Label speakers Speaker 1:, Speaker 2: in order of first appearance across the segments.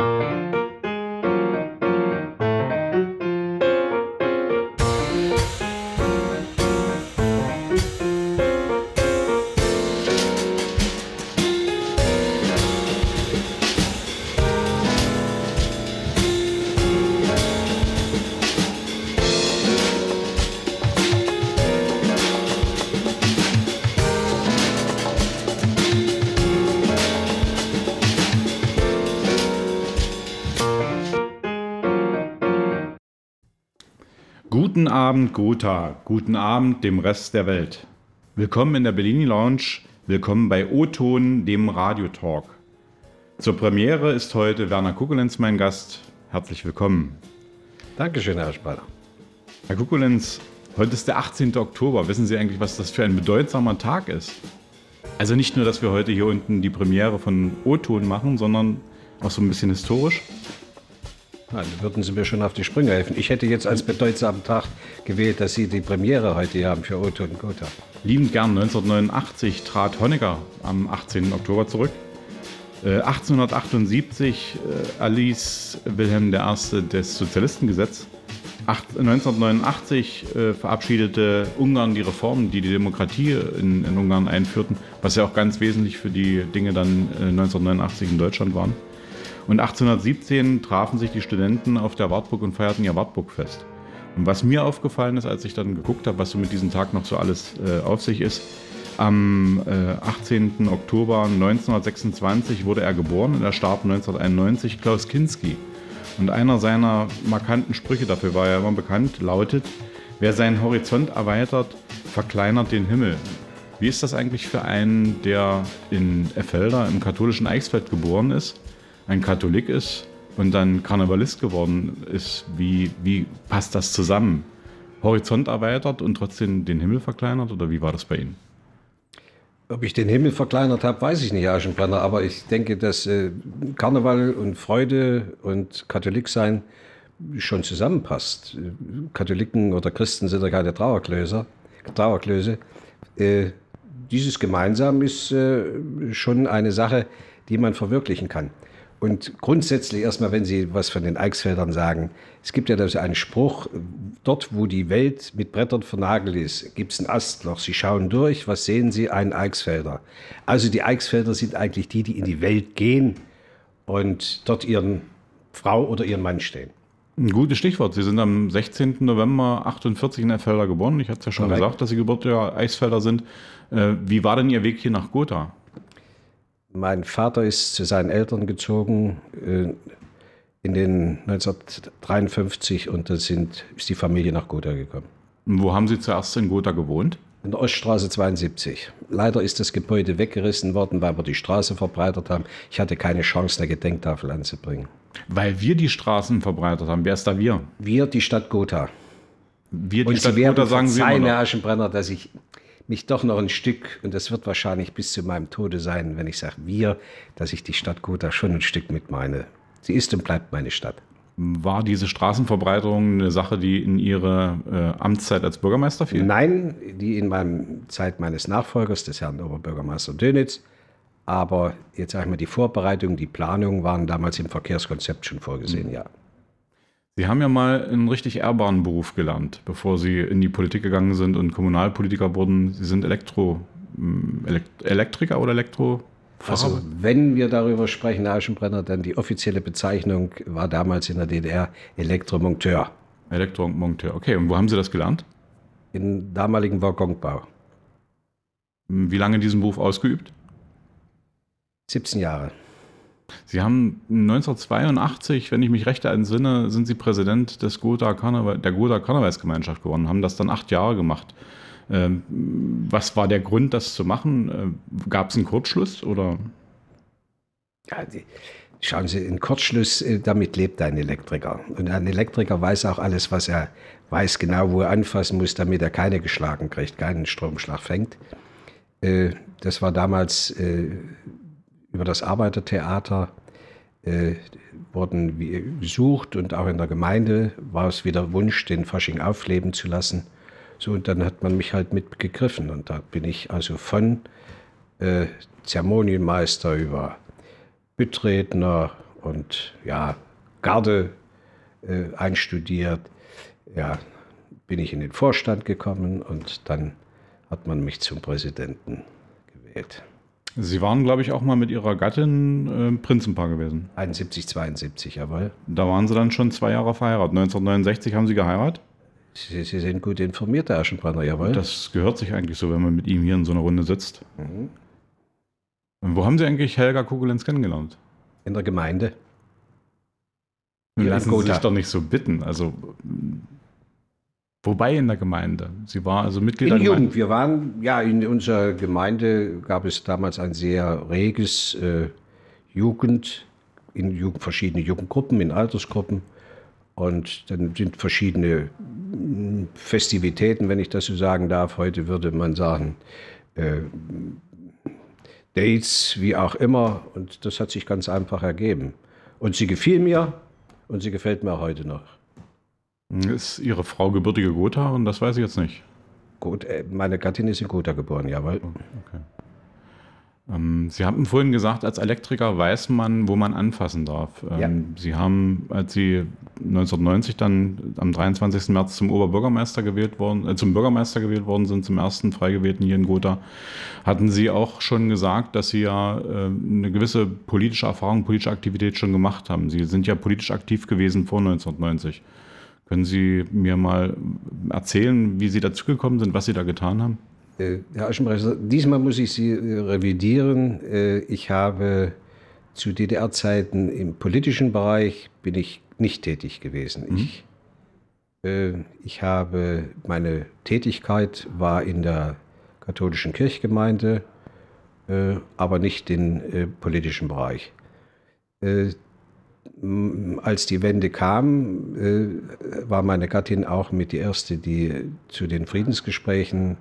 Speaker 1: Guten Abend, Gotha. Guten Abend dem Rest der Welt. Willkommen in der Bellini Lounge. Willkommen bei O-Ton, dem Radiotalk. Zur Premiere ist heute Werner Kukulenz mein Gast. Herzlich willkommen.
Speaker 2: Dankeschön, Herr Spaller.
Speaker 1: Herr Kukulenz, heute ist der 18. Oktober. Wissen Sie eigentlich, was das für ein bedeutsamer Tag ist? Also nicht nur, dass wir heute hier unten die Premiere von O-Ton machen, sondern auch so ein bisschen historisch.
Speaker 2: Dann würden Sie mir schon auf die Sprünge helfen. Ich hätte jetzt als bedeutsamen Tag gewählt, dass Sie die Premiere heute hier haben für O-Ton Gotha.
Speaker 1: Liebend gern. 1989 trat Honecker am 18. Oktober zurück. 1878 erließ Wilhelm I. das Sozialistengesetz. 1989 verabschiedete Ungarn die Reformen, die die Demokratie in Ungarn einführten, was ja auch ganz wesentlich für die Dinge dann 1989 in Deutschland waren. Und 1817 trafen sich die Studenten auf der Wartburg und feierten ihr Wartburgfest. Und was mir aufgefallen ist, als ich dann geguckt habe, was so mit diesem Tag noch so alles auf sich ist, am 18. Oktober 1926 wurde er geboren und er starb 1991, Klaus Kinski. Und einer seiner markanten Sprüche, dafür war er immer bekannt, lautet: Wer seinen Horizont erweitert, verkleinert den Himmel. Wie ist das eigentlich für einen, der in Effelder im katholischen Eichsfeld geboren ist, ein Katholik ist und dann Karnevalist geworden ist? Wie passt das zusammen? Horizont erweitert und trotzdem den Himmel verkleinert, oder wie war das bei Ihnen?
Speaker 2: Ob ich den Himmel verkleinert habe, weiß ich nicht, Herr Aschenbrenner, aber ich denke, dass Karneval und Freude und Katholik sein schon zusammenpasst. Katholiken oder Christen sind ja keine Trauerklöße. Dieses Gemeinsam ist schon eine Sache, die man verwirklichen kann. Und grundsätzlich erstmal, wenn Sie was von den Eichsfeldern sagen, es gibt ja da so einen Spruch: Dort, wo die Welt mit Brettern vernagelt ist, gibt es ein Astloch. Sie schauen durch, was sehen Sie? Einen Eichsfelder. Also die Eichsfelder sind eigentlich die, die in die Welt gehen und dort ihren Frau oder ihren Mann stehen.
Speaker 1: Ein gutes Stichwort. Sie sind am 16. November 1948 in Effelder geboren. Ich hatte es ja schon gesagt, dass Sie gebürtiger Eichsfelder sind. Wie war denn Ihr Weg hier nach Gotha?
Speaker 2: Mein Vater ist zu seinen Eltern gezogen in den 1953 und da ist die Familie nach Gotha gekommen.
Speaker 1: Und wo haben Sie zuerst in Gotha gewohnt?
Speaker 2: In der Oststraße 72. Leider ist das Gebäude weggerissen worden, weil wir die Straße verbreitert haben. Ich hatte keine Chance, eine Gedenktafel anzubringen.
Speaker 1: Weil wir die Straßen verbreitert haben. Wer ist da wir?
Speaker 2: Wir, die Stadt Gotha.
Speaker 1: Wir, die
Speaker 2: und
Speaker 1: Stadt
Speaker 2: Sie werden
Speaker 1: Gotha, sagen Sie immer noch.
Speaker 2: Herr Aschenbrenner, dass ich mich doch noch ein Stück, und das wird wahrscheinlich bis zu meinem Tode sein, wenn ich sage wir, dass ich die Stadt Gotha schon ein Stück mit meine. Sie ist und bleibt meine Stadt.
Speaker 1: War diese Straßenverbreiterung eine Sache, die in Ihre Amtszeit als Bürgermeister fiel?
Speaker 2: Nein, die in meiner Zeit meines Nachfolgers, des Herrn Oberbürgermeister Dönitz. Aber jetzt sage ich mal, die Vorbereitung, die Planung waren damals im Verkehrskonzept schon vorgesehen, ja.
Speaker 1: Sie haben ja mal einen richtig ehrbaren Beruf gelernt, bevor Sie in die Politik gegangen sind und Kommunalpolitiker wurden. Sie sind Elektriker oder Elektrofahrer?
Speaker 2: Also wenn wir darüber sprechen, Herr Aschenbrenner, dann die offizielle Bezeichnung war damals in der DDR Elektromonteur.
Speaker 1: Elektromonteur, okay. Und wo haben Sie das gelernt?
Speaker 2: Im damaligen Waggonbau.
Speaker 1: Wie lange diesen Beruf ausgeübt?
Speaker 2: 17 Jahre.
Speaker 1: Sie haben 1982, wenn ich mich recht entsinne, sind Sie Präsident der Gotha Karnevalsgemeinschaft geworden, haben das dann 8 Jahre gemacht. Was war der Grund, das zu machen? Gab es einen Kurzschluss oder?
Speaker 2: Ja, schauen Sie, ein Kurzschluss, damit lebt ein Elektriker. Und ein Elektriker weiß auch alles, was er weiß, genau wo er anfassen muss, damit er keine geschlagen kriegt, keinen Stromschlag fängt. Das war damals über das Arbeitertheater wurden wir gesucht und auch in der Gemeinde war es wieder Wunsch, den Fasching aufleben zu lassen. So, und dann hat man mich halt mitgegriffen und da bin ich also von Zeremonienmeister über Bütredner und ja, Garde einstudiert. Ja, bin ich in den Vorstand gekommen und dann hat man mich zum Präsidenten gewählt.
Speaker 1: Sie waren, glaube ich, auch mal mit Ihrer Gattin Prinzenpaar gewesen.
Speaker 2: 71, 72, jawohl.
Speaker 1: Da waren Sie dann schon 2 Jahre verheiratet. 1969 haben Sie geheiratet?
Speaker 2: Sie sind gut informiert, Herr Aschenbrenner, jawohl.
Speaker 1: Das gehört sich eigentlich so, wenn man mit ihm hier in so einer Runde sitzt. Und wo haben Sie eigentlich Helga Kukulenz kennengelernt?
Speaker 2: In der Gemeinde.
Speaker 1: Lassen Sie sich doch nicht so bitten. Also, wobei in der Gemeinde? Sie war also Mitglied der
Speaker 2: In
Speaker 1: Gemeinde.
Speaker 2: Jugend. Wir waren, ja, in unserer Gemeinde gab es damals ein sehr reges verschiedene Jugendgruppen, in Altersgruppen. Und dann sind verschiedene Festivitäten, wenn ich das so sagen darf. Heute würde man sagen, Dates, wie auch immer. Und das hat sich ganz einfach ergeben. Und sie gefiel mir und sie gefällt mir heute noch.
Speaker 1: Ist Ihre Frau gebürtige Gothaerin? Das weiß ich jetzt nicht.
Speaker 2: Gut, meine Gattin ist in Gotha geboren, jawohl.
Speaker 1: Okay. Sie haben vorhin gesagt, als Elektriker weiß man, wo man anfassen darf.
Speaker 2: Ja.
Speaker 1: Sie haben, als Sie 1990 dann am 23. März zum Bürgermeister gewählt worden sind, zum ersten frei gewählten hier in Gotha, hatten Sie auch schon gesagt, dass Sie ja eine gewisse politische Erfahrung, politische Aktivität schon gemacht haben. Sie sind ja politisch aktiv gewesen vor 1990. Können Sie mir mal erzählen, wie Sie dazu gekommen sind, was Sie da getan haben?
Speaker 2: Herr Aschenbrenner, diesmal muss ich Sie revidieren. Ich habe zu DDR-Zeiten im politischen Bereich bin ich nicht tätig gewesen. Ich habe, meine Tätigkeit war in der katholischen Kirchgemeinde, aber nicht im politischen Bereich. Als die Wende kam, war meine Gattin auch mit die erste, die zu den Friedensgebeten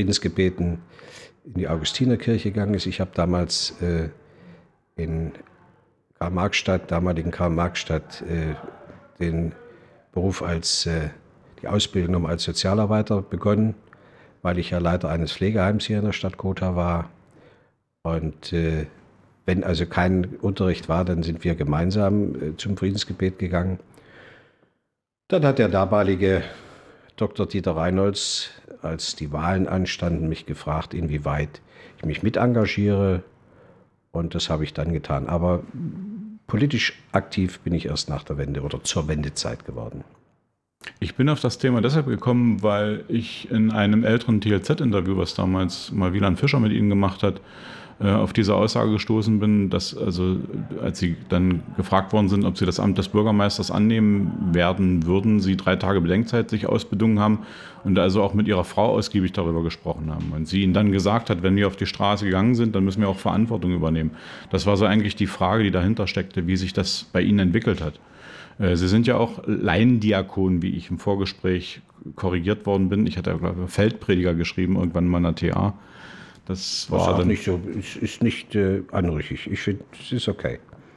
Speaker 2: in die Augustinerkirche gegangen ist. Ich habe damals in damaligen Karl-Marx-Stadt, den Beruf die Ausbildung als Sozialarbeiter begonnen, weil ich ja Leiter eines Pflegeheims hier in der Stadt Gotha war. Und wenn also kein Unterricht war, dann sind wir gemeinsam zum Friedensgebet gegangen. Dann hat der damalige Dr. Dieter Reinholz, als die Wahlen anstanden, mich gefragt, inwieweit ich mich mit engagiere. Und das habe ich dann getan. Aber politisch aktiv bin ich erst nach der Wende oder zur Wendezeit geworden.
Speaker 1: Ich bin auf das Thema deshalb gekommen, weil ich in einem älteren TLZ-Interview, was damals mal Wieland Fischer mit Ihnen gemacht hat, auf diese Aussage gestoßen bin, dass also, als Sie dann gefragt worden sind, ob Sie das Amt des Bürgermeisters annehmen werden würden, Sie 3 Tage Bedenkzeit sich ausbedungen haben und also auch mit Ihrer Frau ausgiebig darüber gesprochen haben. Und sie Ihnen dann gesagt hat, wenn wir auf die Straße gegangen sind, dann müssen wir auch Verantwortung übernehmen. Das war so eigentlich die Frage, die dahinter steckte, wie sich das bei Ihnen entwickelt hat. Sie sind ja auch Laiendiakon, wie ich im Vorgespräch korrigiert worden bin. Ich hatte, glaube ich, Feldprediger geschrieben, irgendwann mal in der TA. Das war
Speaker 2: auch nicht so, ist nicht anrüchig. Ich finde, es ist okay.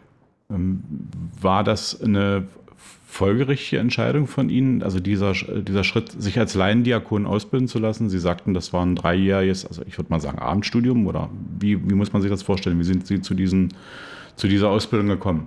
Speaker 1: War das eine folgerichtige Entscheidung von Ihnen, also dieser Schritt, sich als Laiendiakon ausbilden zu lassen? Sie sagten, das war ein 3-jähriges, also ich würde mal sagen, Abendstudium, oder wie muss man sich das vorstellen? Wie sind Sie zu dieser Ausbildung gekommen?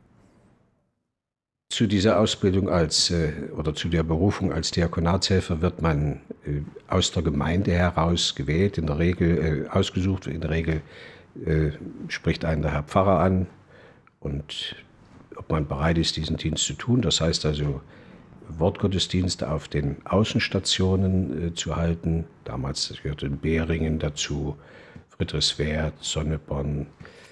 Speaker 2: Zu dieser Ausbildung oder zu der Berufung als Diakonatshelfer wird man aus der Gemeinde heraus gewählt, in der Regel ausgesucht. In der Regel spricht einen der Herr Pfarrer an und ob man bereit ist, diesen Dienst zu tun. Das heißt also, Wortgottesdienste auf den Außenstationen zu halten. Damals gehörte Beringen dazu, Friedrichswerth, Sonneborn.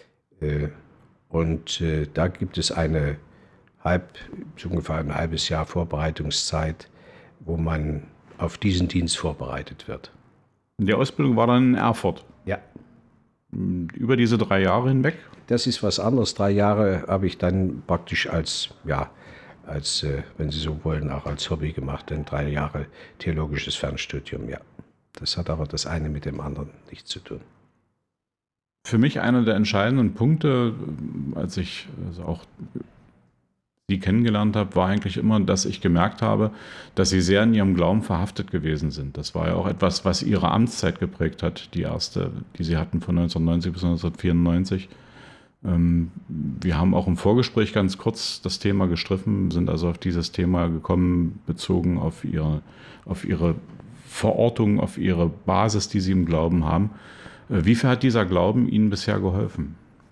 Speaker 2: Und da gibt es ungefähr ein halbes Jahr Vorbereitungszeit, wo man auf diesen Dienst vorbereitet wird.
Speaker 1: Die Ausbildung war dann in Erfurt?
Speaker 2: Ja.
Speaker 1: Über diese 3 Jahre hinweg?
Speaker 2: Das ist was anderes. 3 Jahre habe ich dann praktisch als, wenn Sie so wollen, auch als Hobby gemacht. Denn 3 Jahre theologisches Fernstudium, ja. Das hat aber das eine mit dem anderen nichts zu tun.
Speaker 1: Für mich einer der entscheidenden Punkte, als ich also auch Sie kennengelernt habe, war eigentlich immer, dass ich gemerkt habe, dass Sie sehr in Ihrem Glauben verhaftet gewesen sind. Das war ja auch etwas, was Ihre Amtszeit geprägt hat, die erste, die Sie hatten von 1990 bis 1994. Wir haben auch im Vorgespräch ganz kurz das Thema gestriffen, sind also auf dieses Thema gekommen, bezogen auf ihre Verortung, auf ihre Basis, die sie im Glauben haben. Wie viel hat dieser Glauben Ihnen bisher geholfen?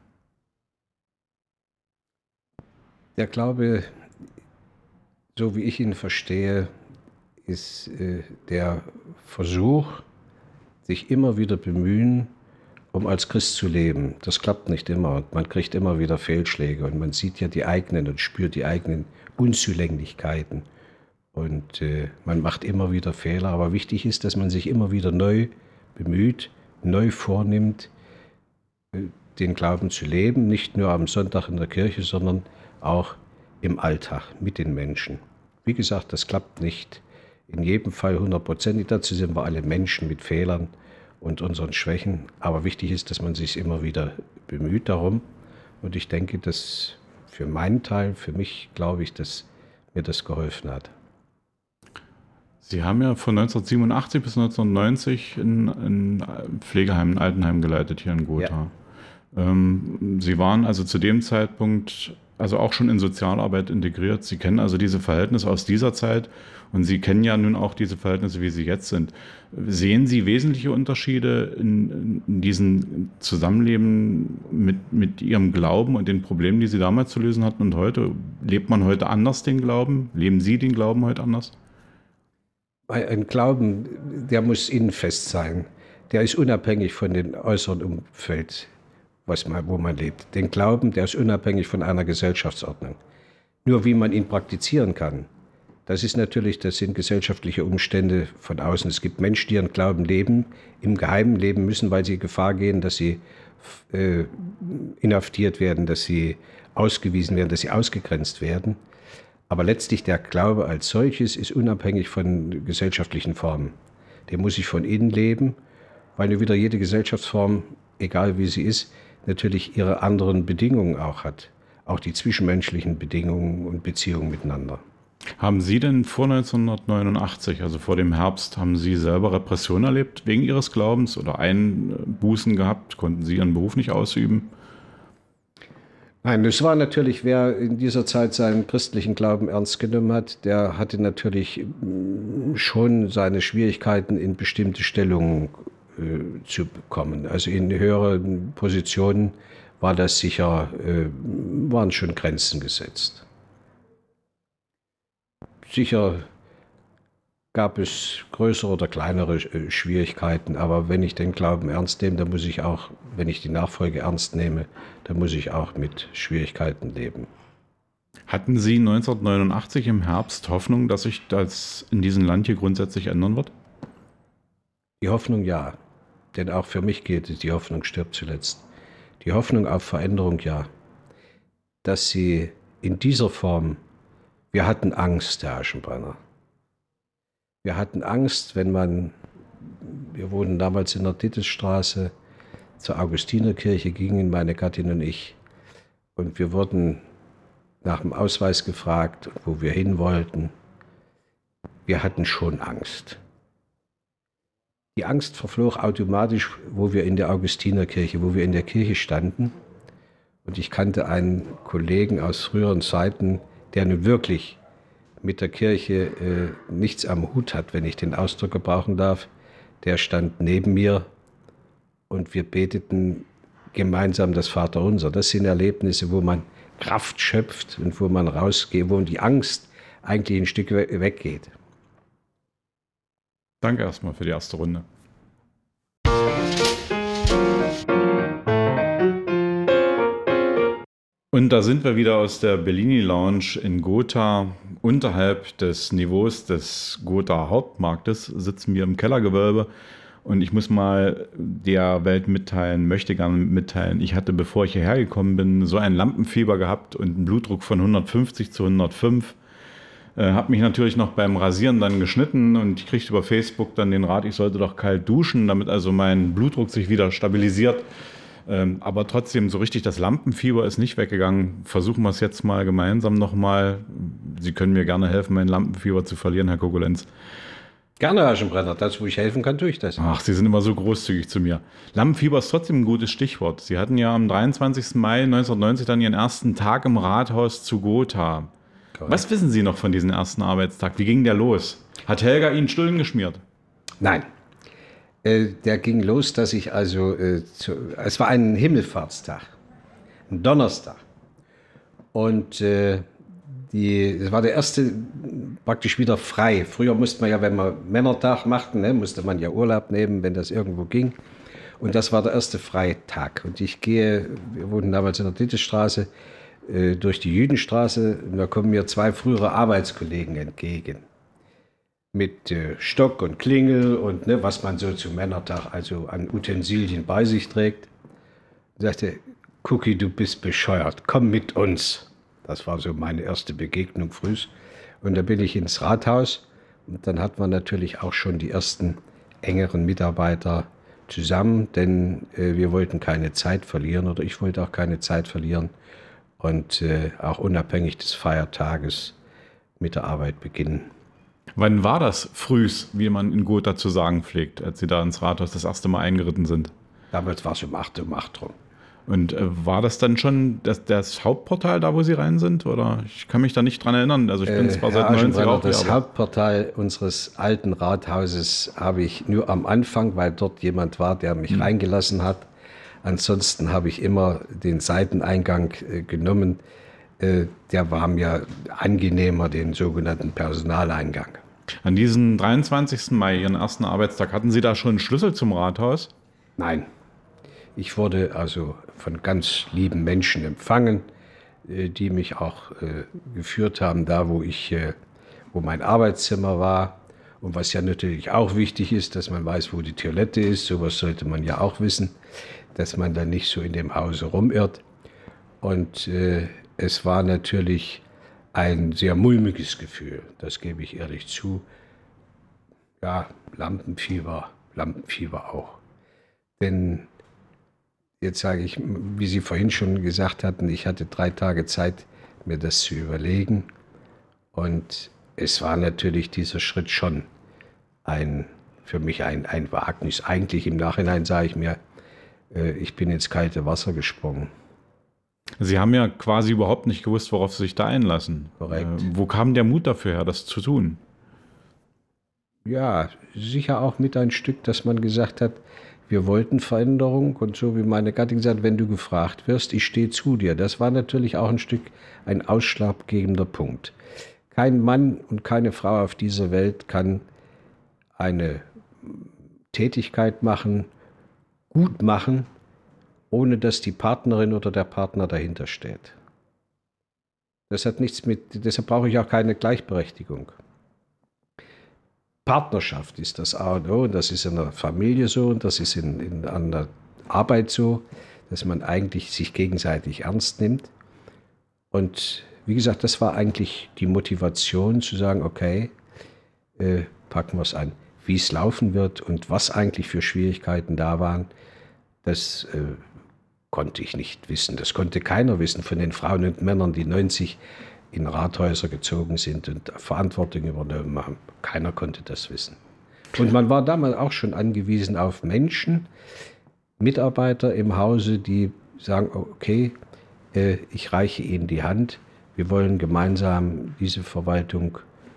Speaker 2: Der Glaube, so wie ich ihn verstehe, ist der Versuch, sich immer wieder bemühen, um als Christ zu leben. Das klappt nicht immer und man kriegt immer wieder Fehlschläge und man sieht ja die eigenen und spürt die eigenen Unzulänglichkeiten und man macht immer wieder Fehler. Aber wichtig ist, dass man sich immer wieder neu bemüht, neu vornimmt, den Glauben zu leben, nicht nur am Sonntag in der Kirche, sondern auch im Alltag mit den Menschen. Wie gesagt, das klappt nicht in jedem Fall 100%. Dazu sind wir alle Menschen mit Fehlern und unseren Schwächen. Aber wichtig ist, dass man sich immer wieder bemüht darum. Und ich denke, dass für meinen Teil, für mich, glaube ich, dass mir das geholfen hat.
Speaker 1: Sie haben ja von 1987 bis 1990 ein Pflegeheim, ein Altenheim geleitet hier in Gotha. Ja. Sie waren also zu dem Zeitpunkt also auch schon in Sozialarbeit integriert. Sie kennen also diese Verhältnisse aus dieser Zeit und Sie kennen ja nun auch diese Verhältnisse, wie sie jetzt sind. Sehen Sie wesentliche Unterschiede in diesem Zusammenleben mit Ihrem Glauben und den Problemen, die Sie damals zu lösen hatten und heute? Lebt man heute anders den Glauben? Leben Sie den Glauben heute anders?
Speaker 2: Ein Glauben, der muss innenfest sein. Der ist unabhängig von dem äußeren Umfeld, wo man lebt. Den Glauben, der ist unabhängig von einer Gesellschaftsordnung. Nur wie man ihn praktizieren kann, das sind gesellschaftliche Umstände von außen. Es gibt Menschen, die ihren Glauben leben, im Geheimen leben müssen, weil sie Gefahr gehen, dass sie inhaftiert werden, dass sie ausgewiesen werden, dass sie ausgegrenzt werden. Aber letztlich der Glaube als solches ist unabhängig von gesellschaftlichen Formen. Der muss sich von innen leben, weil wieder jede Gesellschaftsform, egal wie sie ist, natürlich ihre anderen Bedingungen auch hat. Auch die zwischenmenschlichen Bedingungen und Beziehungen miteinander.
Speaker 1: Haben Sie denn vor 1989, also vor dem Herbst, haben Sie selber Repression erlebt wegen Ihres Glaubens oder Einbußen gehabt? Konnten Sie Ihren Beruf nicht ausüben?
Speaker 2: Nein, es war natürlich, wer in dieser Zeit seinen christlichen Glauben ernst genommen hat, der hatte natürlich schon seine Schwierigkeiten, in bestimmte Stellungen zu bekommen. Also in höheren Positionen war das sicher, waren schon Grenzen gesetzt. Sicher gab es größere oder kleinere Schwierigkeiten, aber wenn ich den Glauben ernst nehme, dann muss ich auch, wenn ich die Nachfolge ernst nehme, dann muss ich auch mit Schwierigkeiten leben.
Speaker 1: Hatten Sie 1989 im Herbst Hoffnung, dass sich das in diesem Land hier grundsätzlich ändern wird?
Speaker 2: Die Hoffnung ja, denn auch für mich gilt es, die Hoffnung stirbt zuletzt. Die Hoffnung auf Veränderung ja. Dass sie in dieser Form, wir hatten Angst, Herr Aschenbrenner. Wir hatten Angst, wir wohnten damals in der Tittesstraße, zur Augustinerkirche gingen meine Gattin und ich. Und wir wurden nach dem Ausweis gefragt, wo wir hin wollten. Wir hatten schon Angst. Die Angst verflog automatisch, wo wir in der Augustinerkirche, wo wir in der Kirche standen. Und ich kannte einen Kollegen aus früheren Zeiten, der nun wirklich mit der Kirche nichts am Hut hat, wenn ich den Ausdruck gebrauchen darf. Der stand neben mir und wir beteten gemeinsam das Vaterunser. Das sind Erlebnisse, wo man Kraft schöpft und wo man rausgeht, wo die Angst eigentlich ein Stück weggeht.
Speaker 1: Danke erstmal für die erste Runde. Und da sind wir wieder aus der Bellini Lounge in Gotha. Unterhalb des Niveaus des Gotha Hauptmarktes sitzen wir im Kellergewölbe. Und ich muss mal der Welt möchte gerne mitteilen, ich hatte, bevor ich hierher gekommen bin, so ein Lampenfieber gehabt und einen Blutdruck von 150 zu 105. Habe mich natürlich noch beim Rasieren dann geschnitten und ich kriegte über Facebook dann den Rat, ich sollte doch kalt duschen, damit also mein Blutdruck sich wieder stabilisiert. Aber trotzdem, so richtig das Lampenfieber ist nicht weggegangen. Versuchen wir es jetzt mal gemeinsam nochmal. Sie können mir gerne helfen, mein Lampenfieber zu verlieren, Herr Kokolenz.
Speaker 2: Gerne, Aschenbrenner. Das, wo ich helfen kann, tue ich das.
Speaker 1: Ach, Sie sind immer so großzügig zu mir. Lampenfieber ist trotzdem ein gutes Stichwort. Sie hatten ja am 23. Mai 1990 dann Ihren ersten Tag im Rathaus zu Gotha.
Speaker 2: Correct.
Speaker 1: Was wissen Sie noch von diesem ersten Arbeitstag? Wie ging der los? Hat Helga Ihnen Stullen geschmiert?
Speaker 2: Nein. Der ging los, dass ich also, es war ein Himmelfahrtstag, ein Donnerstag. Und es war der erste praktisch wieder frei. Früher musste man ja, wenn man Männertag machten, ne, musste man ja Urlaub nehmen, wenn das irgendwo ging. Und das war der erste Freitag. Und wir wohnten damals in der Dittestraße, durch die Jüdenstraße. Und da kommen mir 2 frühere Arbeitskollegen entgegen. Mit Stock und Klingel und ne, was man so zum Männertag also an Utensilien bei sich trägt. Und sagte, Cookie, du bist bescheuert, komm mit uns. Das war so meine erste Begegnung früh. Und da bin ich ins Rathaus und dann hat man natürlich auch schon die ersten engeren Mitarbeiter zusammen, denn wir wollten keine Zeit verlieren oder ich wollte auch keine Zeit verlieren und auch unabhängig des Feiertages mit der Arbeit beginnen.
Speaker 1: Wann war das frühs, wie man in Gotha zu sagen pflegt, als Sie da ins Rathaus das erste Mal eingeritten sind?
Speaker 2: Damals war es um 8 rum.
Speaker 1: Und war das dann schon das Hauptportal da, wo Sie rein sind? Oder ich kann mich da nicht dran erinnern. Also ich bin zwar seit 90 auch
Speaker 2: das Hauptportal unseres alten Rathauses habe ich nur am Anfang, weil dort jemand war, der mich reingelassen hat. Ansonsten habe ich immer den Seiteneingang genommen. Der war mir angenehmer, den sogenannten Personaleingang.
Speaker 1: An diesem 23. Mai, Ihren ersten Arbeitstag, hatten Sie da schon einen Schlüssel zum Rathaus?
Speaker 2: Nein. Ich wurde also von ganz lieben Menschen empfangen, die mich auch geführt haben, da wo mein Arbeitszimmer war. Und was ja natürlich auch wichtig ist, dass man weiß, wo die Toilette ist. Sowas sollte man ja auch wissen, dass man dann nicht so in dem Hause rumirrt. Und es war natürlich ein sehr mulmiges Gefühl, das gebe ich ehrlich zu. Ja, Lampenfieber auch. Denn jetzt sage ich, wie Sie vorhin schon gesagt hatten, ich hatte 3 Tage Zeit, mir das zu überlegen. Und es war natürlich dieser Schritt schon für mich ein Wagnis. Eigentlich im Nachhinein sage ich mir, ich bin ins kalte Wasser gesprungen.
Speaker 1: Sie haben ja quasi überhaupt nicht gewusst, worauf Sie sich da einlassen.
Speaker 2: Korrekt.
Speaker 1: Wo kam der Mut dafür her, das zu tun?
Speaker 2: Ja, sicher auch mit ein Stück, dass man gesagt hat, wir wollten Veränderung und so wie meine Gattin gesagt, wenn du gefragt wirst, ich stehe zu dir. Das war natürlich auch ein Stück ein ausschlaggebender Punkt. Kein Mann und keine Frau auf dieser Welt kann eine Tätigkeit machen, gut machen, ohne dass die Partnerin oder der Partner dahinter steht. Das hat nichts deshalb brauche ich auch keine Gleichberechtigung. Partnerschaft ist das A und O und das ist in der Familie so und das ist an der Arbeit so, dass man eigentlich sich gegenseitig ernst nimmt. Und wie gesagt, das war eigentlich die Motivation zu sagen, okay, packen wir es an. Wie es laufen wird und was eigentlich für Schwierigkeiten da waren, das konnte ich nicht wissen. Das konnte keiner wissen von den Frauen und Männern, die 90 in Rathäuser gezogen sind und Verantwortung übernommen haben. Keiner konnte das wissen. Und man war damals auch schon angewiesen auf Menschen, Mitarbeiter im Hause, die sagen, okay, ich reiche Ihnen die Hand, wir wollen gemeinsam diese Verwaltung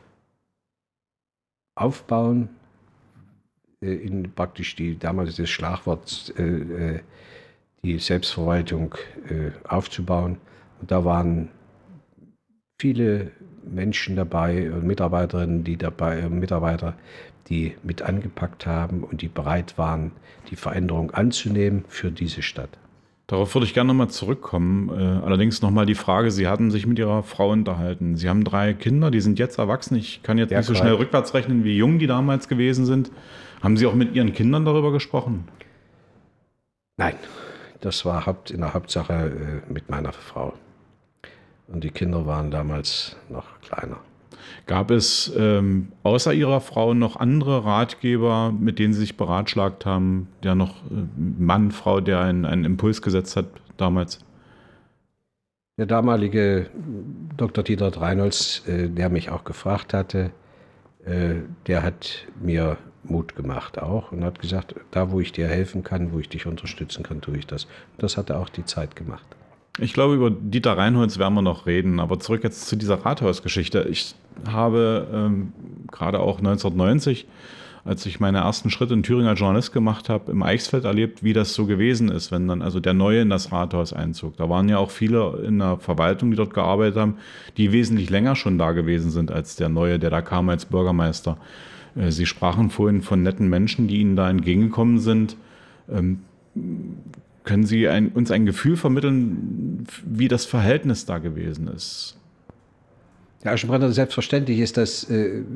Speaker 2: aufbauen, in praktisch damals das Schlagwort, die Selbstverwaltung aufzubauen. Und da waren viele Menschen dabei und Mitarbeiterinnen, Mitarbeiter, die mit angepackt haben und die bereit waren, die Veränderung anzunehmen für diese Stadt.
Speaker 1: Darauf würde ich gerne nochmal zurückkommen. Allerdings nochmal die Frage, Sie hatten sich mit Ihrer Frau unterhalten. Sie haben 3 Kinder, die sind jetzt erwachsen. Ich kann jetzt nicht so schnell rückwärts rechnen, wie jung die damals gewesen sind. Haben Sie auch mit Ihren Kindern darüber gesprochen?
Speaker 2: Nein, das war in der Hauptsache mit meiner Frau. Und die Kinder waren damals noch kleiner.
Speaker 1: Gab es außer Ihrer Frau noch andere Ratgeber, mit denen Sie sich beratschlagt haben? Der noch Mann, Frau, der einen Impuls gesetzt hat damals?
Speaker 2: Der damalige Dr. Dieter Reinholz, der mich auch gefragt hatte, der hat mir Mut gemacht auch und hat gesagt, da wo ich dir helfen kann, wo ich dich unterstützen kann, tue ich das. Und das hat er auch die Zeit gemacht.
Speaker 1: Ich glaube, über Dieter Reinholz werden wir noch reden, aber zurück jetzt zu dieser Rathausgeschichte. Ich habe gerade auch 1990, als ich meine ersten Schritte in Thüringen als Journalist gemacht habe, im Eichsfeld erlebt, wie das so gewesen ist, wenn dann also der Neue in das Rathaus einzog. Da waren ja auch viele in der Verwaltung, die dort gearbeitet haben, die wesentlich länger schon da gewesen sind als der Neue, der da kam als Bürgermeister. Sie sprachen vorhin von netten Menschen, die Ihnen da entgegengekommen sind. Können Sie uns ein Gefühl vermitteln, wie das Verhältnis da gewesen ist?
Speaker 2: Ja, Aschenbrenner, selbstverständlich ist das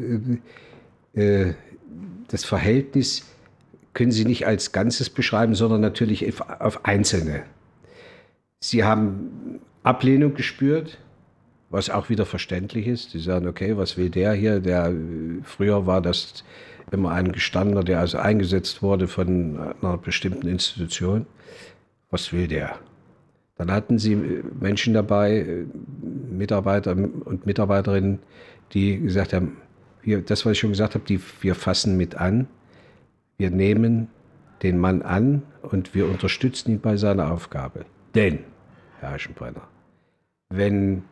Speaker 2: Verhältnis, können Sie nicht als Ganzes beschreiben, sondern natürlich auf Einzelne. Sie haben Ablehnung gespürt, was auch wieder verständlich ist. Sie sagen, okay, was will der hier? Früher war das immer ein Gestandener, der also eingesetzt wurde von einer bestimmten Institution. Was will der? Dann hatten Sie Menschen dabei, Mitarbeiter und Mitarbeiterinnen, die gesagt haben, das, was ich schon gesagt habe, wir fassen mit an, wir nehmen den Mann an und wir unterstützen ihn bei seiner Aufgabe. Denn, Herr Aschenbrenner, wenn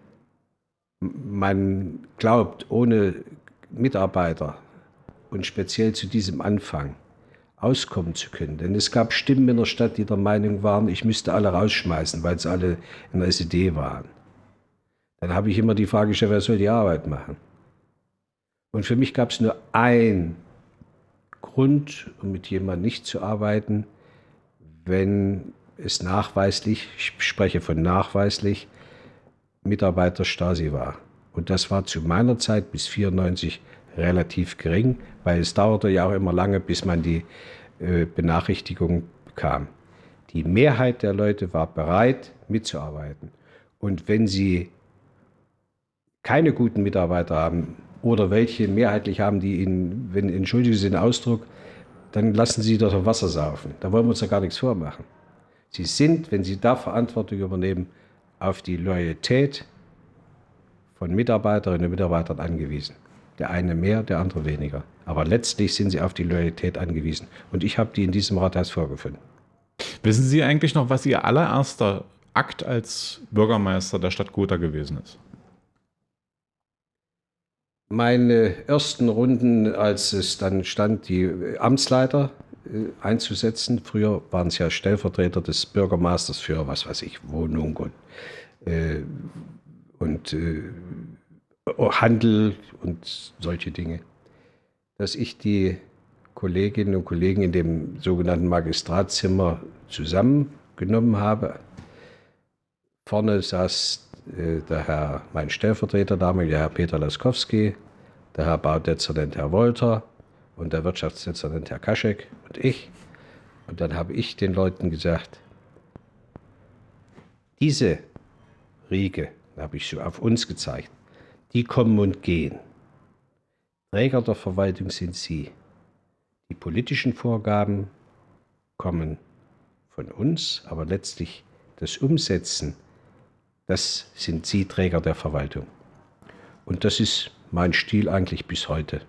Speaker 2: man glaubt, ohne Mitarbeiter und speziell zu diesem Anfang auskommen zu können. Denn es gab Stimmen in der Stadt, die der Meinung waren, ich müsste alle rausschmeißen, weil sie alle in der SED waren. Dann habe ich immer die Frage gestellt, wer soll die Arbeit machen? Und für mich gab es nur einen Grund, um mit jemandem nicht zu arbeiten, wenn es nachweislich, ich spreche von nachweislich, Mitarbeiter Stasi war. Und das war zu meiner Zeit bis 1994 relativ gering, weil es dauerte ja auch immer lange, bis man die Benachrichtigung bekam. Die Mehrheit der Leute war bereit, mitzuarbeiten. Und wenn sie keine guten Mitarbeiter haben oder welche mehrheitlich haben, die ihnen, entschuldigen Sie den Ausdruck, dann lassen Sie doch Wasser saufen. Da wollen wir uns ja gar nichts vormachen. Sie sind, wenn Sie da Verantwortung übernehmen, auf die Loyalität von Mitarbeiterinnen und Mitarbeitern angewiesen. Der eine mehr, der andere weniger. Aber letztlich sind sie auf die Loyalität angewiesen. Und ich habe die in diesem Rathaus vorgefunden.
Speaker 1: Wissen Sie eigentlich noch, was Ihr allererster Akt als Bürgermeister der Stadt Gotha gewesen ist?
Speaker 2: Meine ersten Runden, als es dann stand, die Amtsleiter einzusetzen. Früher waren es ja Stellvertreter des Bürgermeisters für, was weiß ich, Wohnung und Handel und solche Dinge. Dass ich die Kolleginnen und Kollegen in dem sogenannten Magistratszimmer zusammengenommen habe. Vorne saß mein Stellvertreter damals, der Herr Peter Laskowski, der Herr Baudezernent Herr Wolter und der Wirtschaftsdezernent Herr Kaschek und ich. Und dann habe ich den Leuten gesagt, diese Riege, da habe ich so auf uns gezeigt, die kommen und gehen. Träger der Verwaltung sind Sie. Die politischen Vorgaben kommen von uns, aber letztlich das Umsetzen, das sind Sie Träger der Verwaltung. Und das ist mein Stil eigentlich bis heute.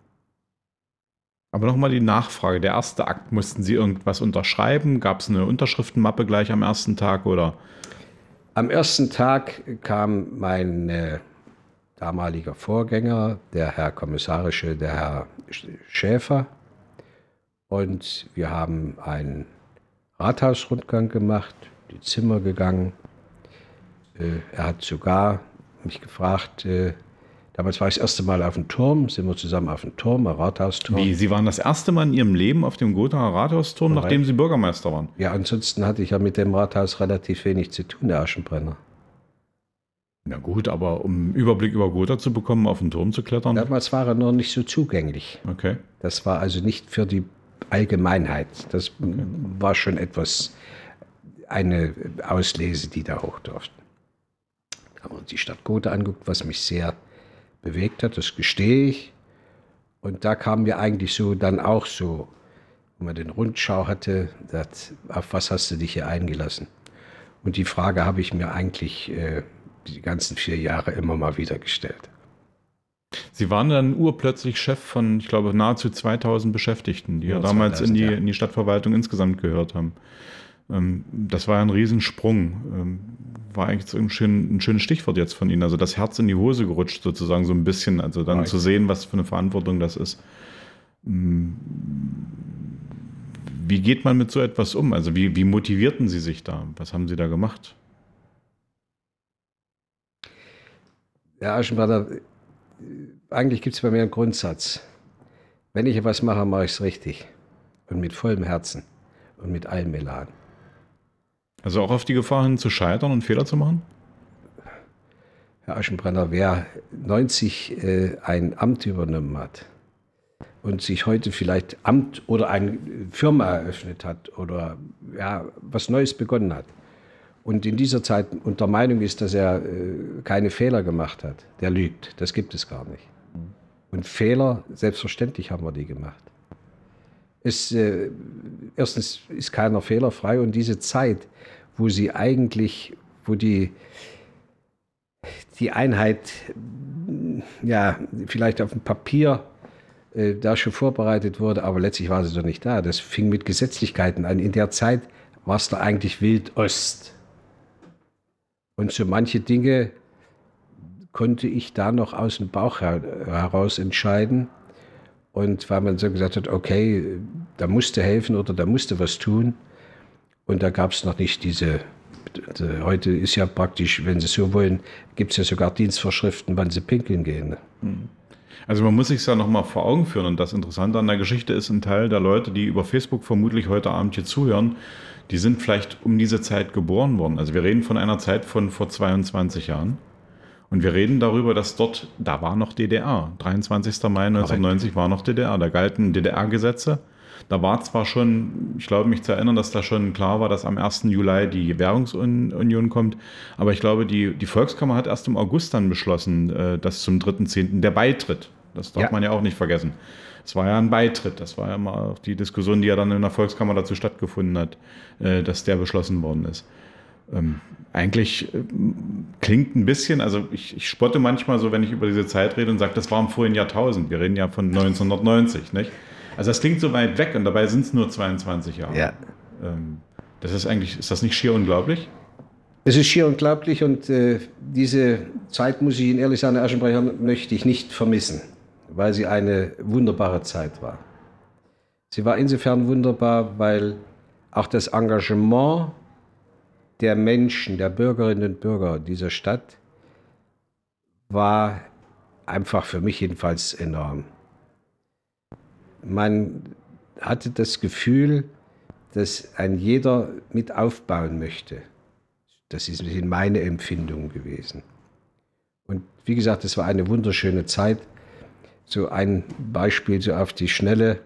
Speaker 1: Aber nochmal die Nachfrage. Der erste Akt, mussten Sie irgendwas unterschreiben? Gab es eine Unterschriftenmappe gleich am ersten Tag, oder?
Speaker 2: Am ersten Tag kam mein damaliger Vorgänger, der Herr Kommissarische, der Herr Schäfer. Und wir haben einen Rathausrundgang gemacht, die Zimmer gegangen. Er hat sogar mich gefragt, damals war ich das erste Mal auf dem Turm, sind wir zusammen auf dem Turm, am Rathausturm.
Speaker 1: Wie, Sie waren das erste Mal in Ihrem Leben auf dem Gothaer Rathausturm, nachdem Sie Bürgermeister waren?
Speaker 2: Ja, ansonsten hatte ich ja mit dem Rathaus relativ wenig zu tun, der Aschenbrenner.
Speaker 1: Na gut, aber um einen Überblick über Gotha zu bekommen, auf den Turm zu klettern?
Speaker 2: Damals war er noch nicht so zugänglich.
Speaker 1: Okay.
Speaker 2: Das war also nicht für die Allgemeinheit. Das war schon eine Auslese, die da hoch durften. Haben wir uns die Stadt Gotha angeguckt, was mich sehr bewegt hat, das gestehe ich. Und da kamen wir eigentlich so dann auch so, wenn man den Rundschau hatte, auf was hast du dich hier eingelassen? Und die Frage habe ich mir eigentlich die ganzen 4 Jahre immer mal wieder gestellt.
Speaker 1: Sie waren dann urplötzlich Chef von, ich glaube, nahezu 2000 Beschäftigten, die ja damals
Speaker 2: 2000,
Speaker 1: in die Stadtverwaltung insgesamt gehört haben. Das war ja ein Riesensprung. War eigentlich so ein schönes Stichwort jetzt von Ihnen. Also das Herz in die Hose gerutscht sozusagen so ein bisschen. Also dann zu sehen, was für eine Verantwortung das ist. Wie geht man mit so etwas um? Also wie motivierten Sie sich da? Was haben Sie da gemacht?
Speaker 2: Ja, Aschenbrenner, eigentlich gibt es bei mir einen Grundsatz. Wenn ich etwas mache, mache ich es richtig. Und mit vollem Herzen und mit allem Elan.
Speaker 1: Also auch auf die Gefahr hin zu scheitern und Fehler zu machen?
Speaker 2: Herr Aschenbrenner, wer 90 ein Amt übernommen hat und sich heute vielleicht Amt oder eine Firma eröffnet hat oder ja, was Neues begonnen hat und in dieser Zeit und der Meinung ist, dass er keine Fehler gemacht hat, der lügt. Das gibt es gar nicht. Und Fehler, selbstverständlich haben wir die gemacht. Erstens ist keiner fehlerfrei und diese Zeit, wo sie eigentlich, wo die Einheit ja vielleicht auf dem Papier da schon vorbereitet wurde, aber letztlich war sie doch nicht da. Das fing mit Gesetzlichkeiten an. In der Zeit war es da eigentlich Wildost. Und so manche Dinge konnte ich da noch aus dem Bauch heraus entscheiden. Und weil man so gesagt hat, okay, da musste helfen oder da musste was tun. Und da gab es noch nicht heute ist ja praktisch, wenn Sie so wollen, gibt es ja sogar Dienstvorschriften, wann Sie pinkeln gehen.
Speaker 1: Also man muss sich ja nochmal vor Augen führen. Und das Interessante an der Geschichte ist, ein Teil der Leute, die über Facebook vermutlich heute Abend hier zuhören, die sind vielleicht um diese Zeit geboren worden. Also wir reden von einer Zeit von vor 22 Jahren. Und wir reden darüber, dass da war noch DDR. 23. Mai 1990 war noch DDR. Da galten DDR-Gesetze. Da war zwar schon, ich glaube mich zu erinnern, dass da schon klar war, dass am 1. Juli die Währungsunion kommt. Aber ich glaube, die Volkskammer hat erst im August dann beschlossen, dass zum 3.10. der Beitritt, das darf man ja auch nicht vergessen. Es war ja ein Beitritt. Das war ja mal auch die Diskussion, die ja dann in der Volkskammer dazu stattgefunden hat, dass der beschlossen worden ist. Eigentlich klingt ein bisschen, also ich spotte manchmal so, wenn ich über diese Zeit rede und sage, das war im vorigen Jahrtausend. Wir reden ja von 1990, nicht? Also das klingt so weit weg und dabei sind es nur 22 Jahre.
Speaker 2: Ja.
Speaker 1: Ist das nicht schier unglaublich?
Speaker 2: Es ist schier unglaublich und diese Zeit, muss ich Ihnen ehrlich sagen, Herr Aschenbrenner, möchte ich nicht vermissen, weil sie eine wunderbare Zeit war. Sie war insofern wunderbar, weil auch das Engagement der Menschen, der Bürgerinnen und Bürger dieser Stadt war einfach für mich jedenfalls enorm. Man hatte das Gefühl, dass ein jeder mit aufbauen möchte. Das ist meine Empfindung gewesen. Und wie gesagt, es war eine wunderschöne Zeit. So ein Beispiel so auf die Schnelle.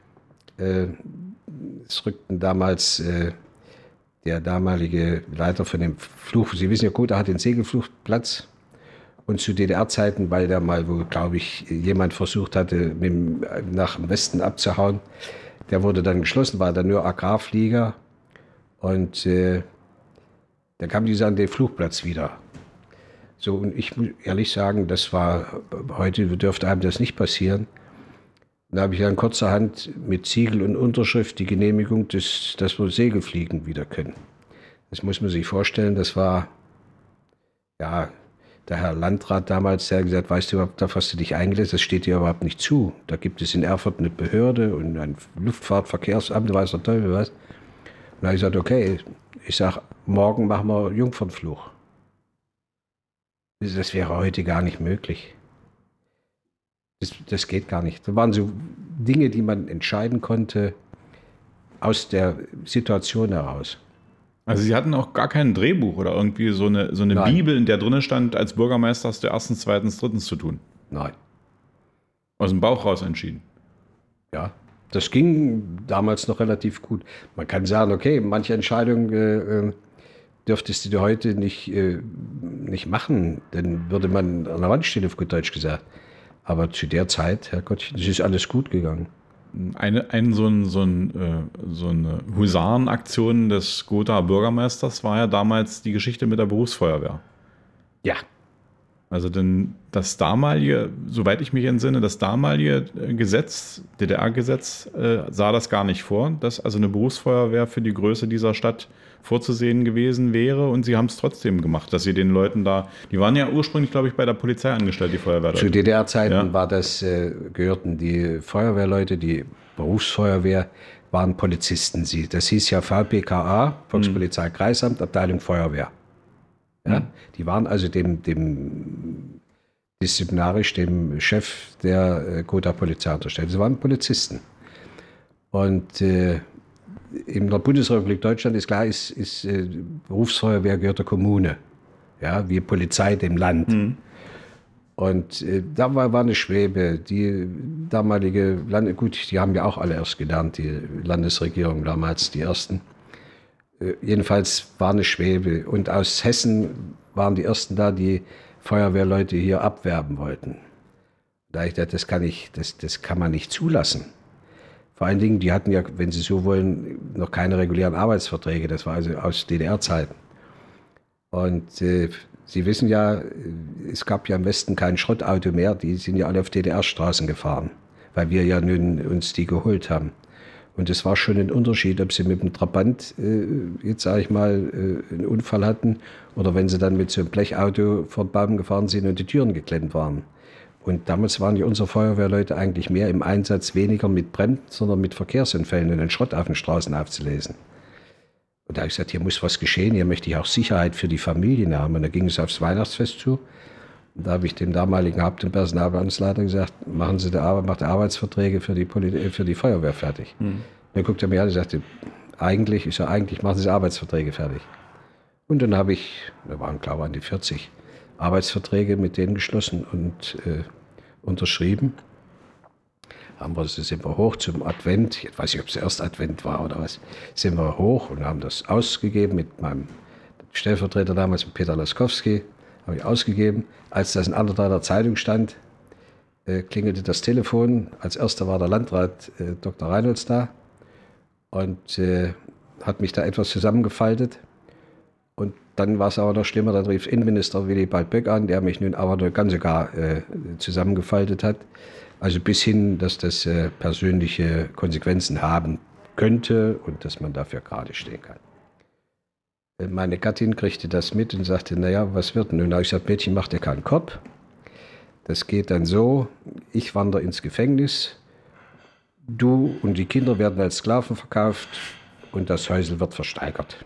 Speaker 2: Es rückten damals der damalige Leiter von dem Flug, Sie wissen ja gut, er hat den Segelflugplatz. Und zu DDR-Zeiten, weil da mal, wo, glaube ich, jemand versucht hatte, nach dem Westen abzuhauen, der wurde dann geschlossen, war dann nur Agrarflieger. Und da kam dieser an den Flugplatz wieder. So, und ich muss ehrlich sagen, das war, heute dürfte einem das nicht passieren. Da habe ich dann kurzerhand mit Siegel und Unterschrift die Genehmigung, dass wir Segelfliegen wieder können. Das muss man sich vorstellen, das war, ja, der Herr Landrat damals, der hat gesagt, weißt du überhaupt, auf was du dich eingelässt, das steht dir überhaupt nicht zu. Da gibt es in Erfurt eine Behörde und ein Luftfahrtverkehrsamt, weiß der Teufel was. Und da habe ich gesagt, okay, ich sage, morgen machen wir Jungfernflug. Das wäre heute gar nicht möglich. Das geht gar nicht. Da waren so Dinge, die man entscheiden konnte aus der Situation heraus.
Speaker 1: Also Sie hatten auch gar kein Drehbuch oder irgendwie so eine Bibel, in der drin stand, als Bürgermeister hast du erstens, zweitens, drittens zu tun.
Speaker 2: Nein.
Speaker 1: Aus dem Bauch raus entschieden.
Speaker 2: Ja, das ging damals noch relativ gut. Man kann sagen, okay, manche Entscheidungen dürftest du heute nicht machen, dann würde man an der Wand stehen, auf gut Deutsch gesagt. Aber zu der Zeit, Herrgott, es ist alles gut gegangen.
Speaker 1: So eine Husarenaktion des Gothaer Bürgermeisters war ja damals die Geschichte mit der Berufsfeuerwehr.
Speaker 2: Ja.
Speaker 1: Also denn das damalige, soweit ich mich entsinne, das damalige Gesetz, DDR-Gesetz, sah das gar nicht vor, dass also eine Berufsfeuerwehr für die Größe dieser Stadt vorzusehen gewesen wäre, und sie haben es trotzdem gemacht, dass sie den Leuten da, die waren ja ursprünglich, glaube ich, bei der Polizei angestellt, die Feuerwehrleute.
Speaker 2: Zu DDR-Zeiten war das, gehörten die Feuerwehrleute, die Berufsfeuerwehr, waren Polizisten. Das hieß ja VPKA, Volkspolizei Kreisamt, Abteilung Feuerwehr. Ja? Die waren also dem disziplinarisch dem Chef der Gotha-Polizei unterstellt. Sie waren Polizisten. Und in der Bundesrepublik Deutschland ist klar, ist Berufsfeuerwehr gehört der Kommune, ja, wie Polizei dem Land. Und da war eine Schwebe. Die damalige gut, die haben ja auch alle erst gelernt, die Landesregierung damals, die ersten. Jedenfalls war eine Schwebe. Und aus Hessen waren die ersten da, die Feuerwehrleute hier abwerben wollten. Da ich dachte, das kann man nicht zulassen. Vor allen Dingen, die hatten ja, wenn Sie so wollen, noch keine regulären Arbeitsverträge. Das war also aus DDR-Zeiten. Und Sie wissen ja, es gab ja im Westen kein Schrottauto mehr. Die sind ja alle auf DDR-Straßen gefahren, weil wir ja nun uns die geholt haben. Und es war schon ein Unterschied, ob Sie mit dem Trabant, jetzt sage ich mal, einen Unfall hatten oder wenn Sie dann mit so einem Blechauto vor den Baum gefahren sind und die Türen geklemmt waren. Und damals waren ja unsere Feuerwehrleute eigentlich mehr im Einsatz, weniger mit Bränden, sondern mit Verkehrsunfällen und den Schrott auf den Straßen aufzulesen. Und da habe ich gesagt, hier muss was geschehen, hier möchte ich auch Sicherheit für die Familien haben. Und da ging es aufs Weihnachtsfest zu. Und da habe ich dem damaligen Haupt- und Personalbeamtsleiter gesagt, macht die Arbeitsverträge für die Feuerwehr fertig. Dann guckte er mir an und sagte, eigentlich machen Sie Arbeitsverträge fertig. Und dann habe ich, wir waren glaube ich an die 40 Arbeitsverträge mit denen geschlossen und unterschrieben. Sind wir hoch zum Advent, ich weiß nicht, ob es erst Advent war oder was, sind wir hoch und haben das ausgegeben mit meinem Stellvertreter damals, mit Peter Laskowski, habe ich ausgegeben. Als das in der Zeitung stand, klingelte das Telefon. Als erster war der Landrat Dr. Reinholz da und hat mich da etwas zusammengefaltet. Und dann war es aber noch schlimmer, dann rief Innenminister Willibald Böck an, der mich nun aber ganz sogar zusammengefaltet hat. Also bis hin, dass das persönliche Konsequenzen haben könnte und dass man dafür gerade stehen kann. Meine Gattin kriegte das mit und sagte, naja, was wird denn? Und da habe ich gesagt, Mädchen, mach dir keinen Kopf. Das geht dann so, ich wandere ins Gefängnis, du und die Kinder werden als Sklaven verkauft und das Häusel wird versteigert.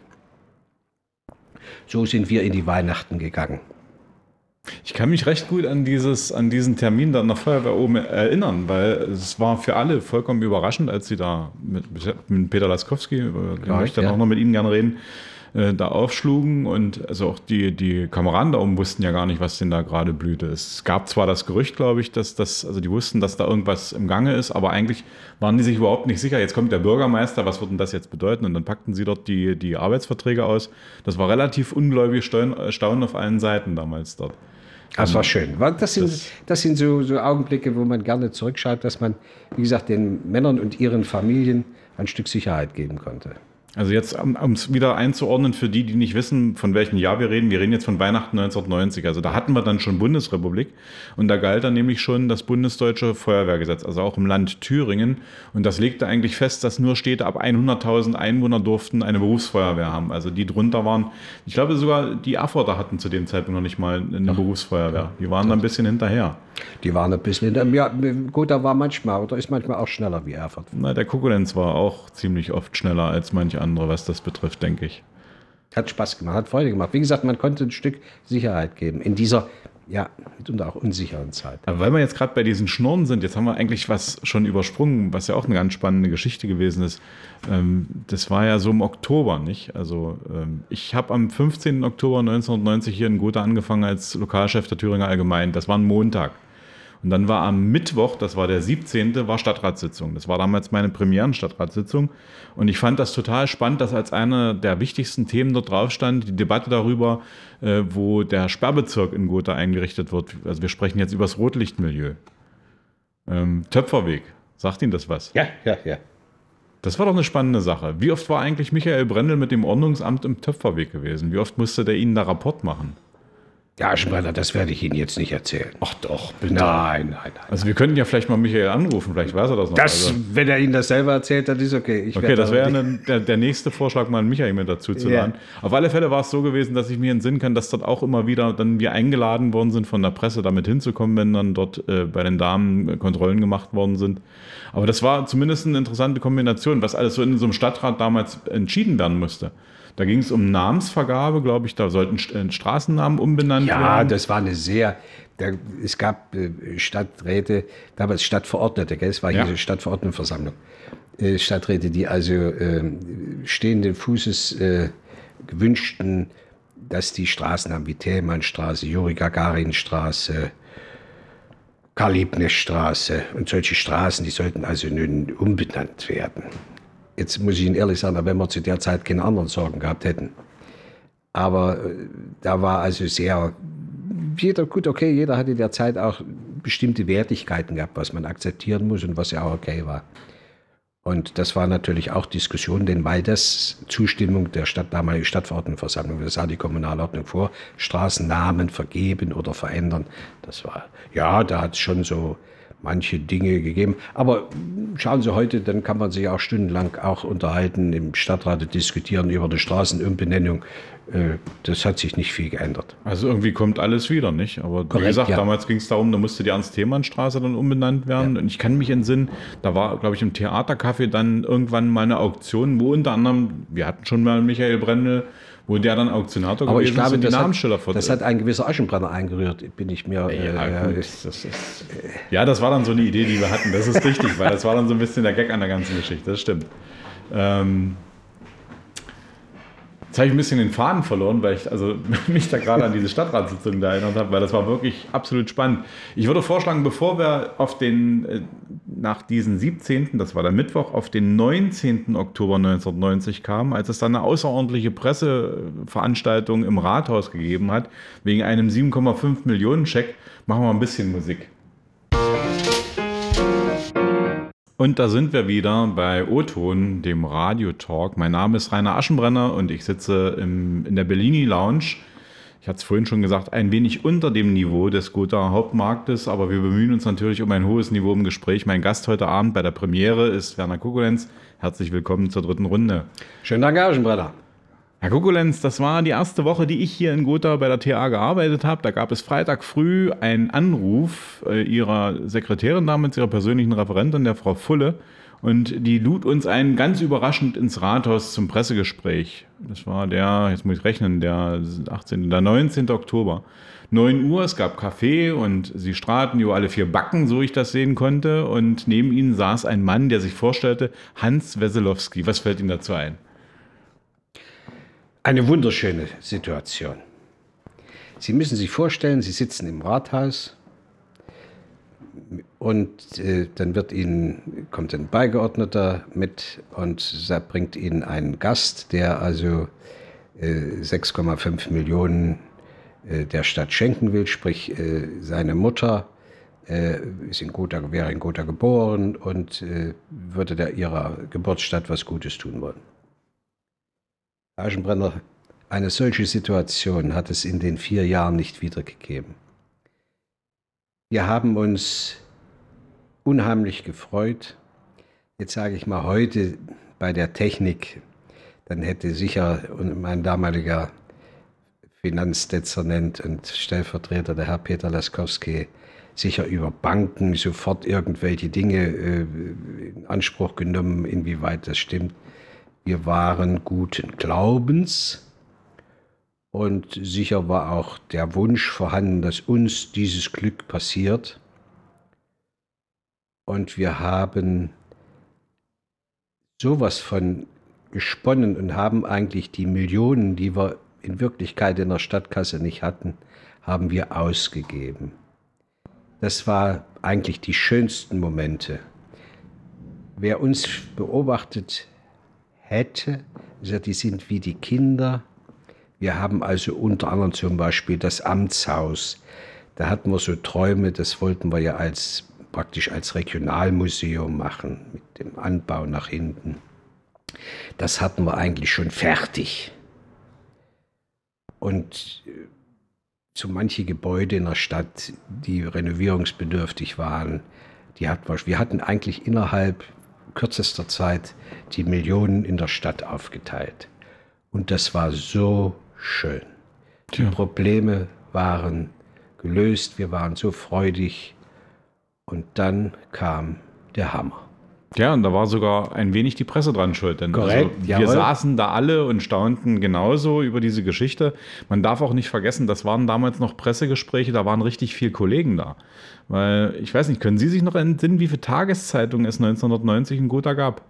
Speaker 2: So sind wir in die Weihnachten gegangen.
Speaker 1: Ich kann mich recht gut an diesen Termin da in der Feuerwehr oben erinnern, weil es war für alle vollkommen überraschend, als sie da mit Peter Laskowski, den möchte ich dann auch noch mit Ihnen gerne reden, da aufschlugen, und also auch die Kameraden da oben wussten ja gar nicht, was denn da gerade blühte. Es gab zwar das Gerücht, glaube ich, also die wussten, dass da irgendwas im Gange ist, aber eigentlich waren die sich überhaupt nicht sicher. Jetzt kommt der Bürgermeister, was wird denn das jetzt bedeuten? Und dann packten sie dort die Arbeitsverträge aus. Das war relativ ungläubig Staunen auf allen Seiten damals dort.
Speaker 2: Das war schön. Das sind so Augenblicke, wo man gerne zurückschaut, dass man, wie gesagt, den Männern und ihren Familien ein Stück Sicherheit geben konnte.
Speaker 1: Also jetzt, um es wieder einzuordnen für die nicht wissen, von welchem Jahr wir reden jetzt von Weihnachten 1990. Also da hatten wir dann schon Bundesrepublik und da galt dann nämlich schon das bundesdeutsche Feuerwehrgesetz, also auch im Land Thüringen. Und das legte eigentlich fest, dass nur Städte ab 100.000 Einwohner durften eine Berufsfeuerwehr haben. Also die drunter waren, ich glaube sogar die Erfurter hatten zu dem Zeitpunkt noch nicht mal eine Berufsfeuerwehr. Die waren da ein bisschen hinterher.
Speaker 2: Die waren ein bisschen hinterher. Ja, Gotha war manchmal oder ist manchmal auch schneller wie Erfurt.
Speaker 1: Na, der Konkurrenz war auch ziemlich oft schneller als manche andere, was das betrifft, denke ich.
Speaker 2: Hat Spaß gemacht, hat Freude gemacht. Wie gesagt, man konnte ein Stück Sicherheit geben in dieser, ja, mitunter auch unsicheren Zeit.
Speaker 1: Aber weil wir jetzt gerade bei diesen Schnurren sind, jetzt haben wir eigentlich was schon übersprungen, was ja auch eine ganz spannende Geschichte gewesen ist. Das war ja so im Oktober, nicht? Also ich habe am 15. Oktober 1990 hier in Gotha angefangen als Lokalchef der Thüringer Allgemeinen. Das war ein Montag. Und dann war am Mittwoch, das war der 17., war Stadtratssitzung. Das war damals meine Premieren-Stadtratssitzung. Und ich fand das total spannend, dass als einer der wichtigsten Themen dort drauf stand, die Debatte darüber, wo der Sperrbezirk in Gotha eingerichtet wird. Also wir sprechen jetzt über das Rotlichtmilieu. Töpferweg. Sagt Ihnen das was?
Speaker 2: Ja.
Speaker 1: Das war doch eine spannende Sache. Wie oft war eigentlich Michael Brendel mit dem Ordnungsamt im Töpferweg gewesen? Wie oft musste der Ihnen da Rapport machen?
Speaker 2: Ja, Aschenbrenner, das werde ich Ihnen jetzt nicht erzählen.
Speaker 1: Ach doch, bitte.
Speaker 2: Nein.
Speaker 1: Also wir könnten ja vielleicht mal Michael anrufen, vielleicht weiß er das noch.
Speaker 2: Wenn er Ihnen das selber erzählt, dann ist okay.
Speaker 1: Okay, das wäre der nächste Vorschlag, mal einen Michael mit dazu zu laden. Auf alle Fälle war es so gewesen, dass ich mir entsinnen kann, dass dort auch immer wieder dann wir eingeladen worden sind von der Presse, damit hinzukommen, wenn dann dort bei den Damen Kontrollen gemacht worden sind. Aber das war zumindest eine interessante Kombination, was alles so in so einem Stadtrat damals entschieden werden musste. Da ging es um Namensvergabe, glaube ich, da sollten Straßennamen umbenannt werden.
Speaker 2: Ja, das war es gab Stadträte, damals Stadtverordnete, gell? Es war hier eine Stadtverordnetenversammlung. Stadträte, die also stehenden Fußes gewünschten, dass die Straßennamen wie Thälmannstraße, Juri-Gagarin-Straße, Karl-Liebknecht-Straße und solche Straßen, die sollten also nun umbenannt werden. Jetzt muss ich Ihnen ehrlich sagen, wenn wir zu der Zeit keine anderen Sorgen gehabt hätten. Aber da war also jeder hatte in der Zeit auch bestimmte Wertigkeiten gehabt, was man akzeptieren muss und was ja auch okay war. Und das war natürlich auch Diskussion, denn weil das Zustimmung der damaligen Stadtverordnetenversammlung, das sah die Kommunalordnung vor, Straßennamen vergeben oder verändern. Das war, da hat es schon so manche Dinge gegeben. Aber schauen Sie heute, dann kann man sich auch stundenlang auch unterhalten, im Stadtrat diskutieren über die Straßenumbenennung. Das hat sich nicht viel geändert.
Speaker 1: Also irgendwie kommt alles wieder, nicht? Aber
Speaker 2: Korrekt,
Speaker 1: wie gesagt, damals ging es darum, da musste die Ernst-Thälmann-Straße dann umbenannt werden. Und ich kann mich entsinnen, da war, glaube ich, im Theatercafé dann irgendwann mal eine Auktion, wo unter anderem, wir hatten schon mal Michael Brendel, wo der dann Auktionator
Speaker 2: aber
Speaker 1: gewesen
Speaker 2: ich glaube,
Speaker 1: ist und die Namensschilder
Speaker 2: das hat ein gewisser Aschenbrenner eingerührt, bin ich mir...
Speaker 1: das war dann so eine Idee, die wir hatten, das ist richtig, weil das war dann so ein bisschen der Gag an der ganzen Geschichte, das stimmt. Jetzt habe ich ein bisschen den Faden verloren, weil ich mich da gerade an diese Stadtratssitzung da erinnert habe, weil das war wirklich absolut spannend. Ich würde vorschlagen, bevor wir nach diesen 17., das war der Mittwoch, auf den 19. Oktober 1990 kamen, als es dann eine außerordentliche Presseveranstaltung im Rathaus gegeben hat, wegen einem 7,5 Millionen Scheck, machen wir ein bisschen Musik. Und da sind wir wieder bei O-Ton, dem Radio-Talk. Mein Name ist Rainer Aschenbrenner und ich sitze in der Bellini Lounge. Ich hatte es vorhin schon gesagt, ein wenig unter dem Niveau des Gothaer Hauptmarktes, aber wir bemühen uns natürlich um ein hohes Niveau im Gespräch. Mein Gast heute Abend bei der Premiere ist Werner Kukulenz. Herzlich willkommen zur dritten Runde.
Speaker 2: Schönen Dank, Herr Aschenbrenner.
Speaker 1: Herr Kukulenz, das war die erste Woche, die ich hier in Gotha bei der TA gearbeitet habe. Da gab es Freitag früh einen Anruf Ihrer Sekretärin damals, Ihrer persönlichen Referentin, der Frau Fulle. Und die lud uns ein ganz überraschend ins Rathaus zum Pressegespräch. Das war jetzt muss ich rechnen, der 19. Oktober. 9 Uhr, es gab Kaffee und sie strahlten über alle 4 Backen, so ich das sehen konnte. Und neben ihnen saß ein Mann, der sich vorstellte, Hans Weselowski. Was fällt Ihnen dazu ein?
Speaker 2: Eine wunderschöne Situation. Sie müssen sich vorstellen, Sie sitzen im Rathaus und dann kommt ein Beigeordneter mit und bringt Ihnen einen Gast, der also 6,5 Millionen der Stadt schenken will, sprich seine Mutter wäre in Gotha geboren und würde ihrer Geburtsstadt was Gutes tun wollen. Aschenbrenner, eine solche Situation hat es in den 4 Jahren nicht wiedergegeben. Wir haben uns unheimlich gefreut. Jetzt sage ich mal heute bei der Technik, dann hätte sicher mein damaliger Finanzdezernent und Stellvertreter, der Herr Peter Laskowski, sicher über Banken sofort irgendwelche Dinge in Anspruch genommen, inwieweit das stimmt. Wir waren guten Glaubens und sicher war auch der Wunsch vorhanden, dass uns dieses Glück passiert. Und wir haben sowas von gesponnen und haben eigentlich die Millionen, die wir in Wirklichkeit in der Stadtkasse nicht hatten, haben wir ausgegeben. Das war eigentlich die schönsten Momente. Wer uns beobachtet hätte, die sind wie die Kinder. Wir haben also unter anderem zum Beispiel das Amtshaus. Da hatten wir so Träume, das wollten wir ja praktisch als Regionalmuseum machen, mit dem Anbau nach hinten. Das hatten wir eigentlich schon fertig. Und so manche Gebäude in der Stadt, die renovierungsbedürftig waren, wir hatten eigentlich innerhalb kürzester Zeit die Millionen in der Stadt aufgeteilt. Und das war so schön. Die Probleme waren gelöst, wir waren so freudig. Und dann kam der Hammer.
Speaker 1: Ja, und da war sogar ein wenig die Presse dran schuld. Denn
Speaker 2: Korrekt,
Speaker 1: wir saßen da alle und staunten genauso über diese Geschichte. Man darf auch nicht vergessen, das waren damals noch Pressegespräche, da waren richtig viele Kollegen da. Weil, ich weiß nicht, können Sie sich noch entsinnen, wie viele Tageszeitungen es 1990 in Gotha gab?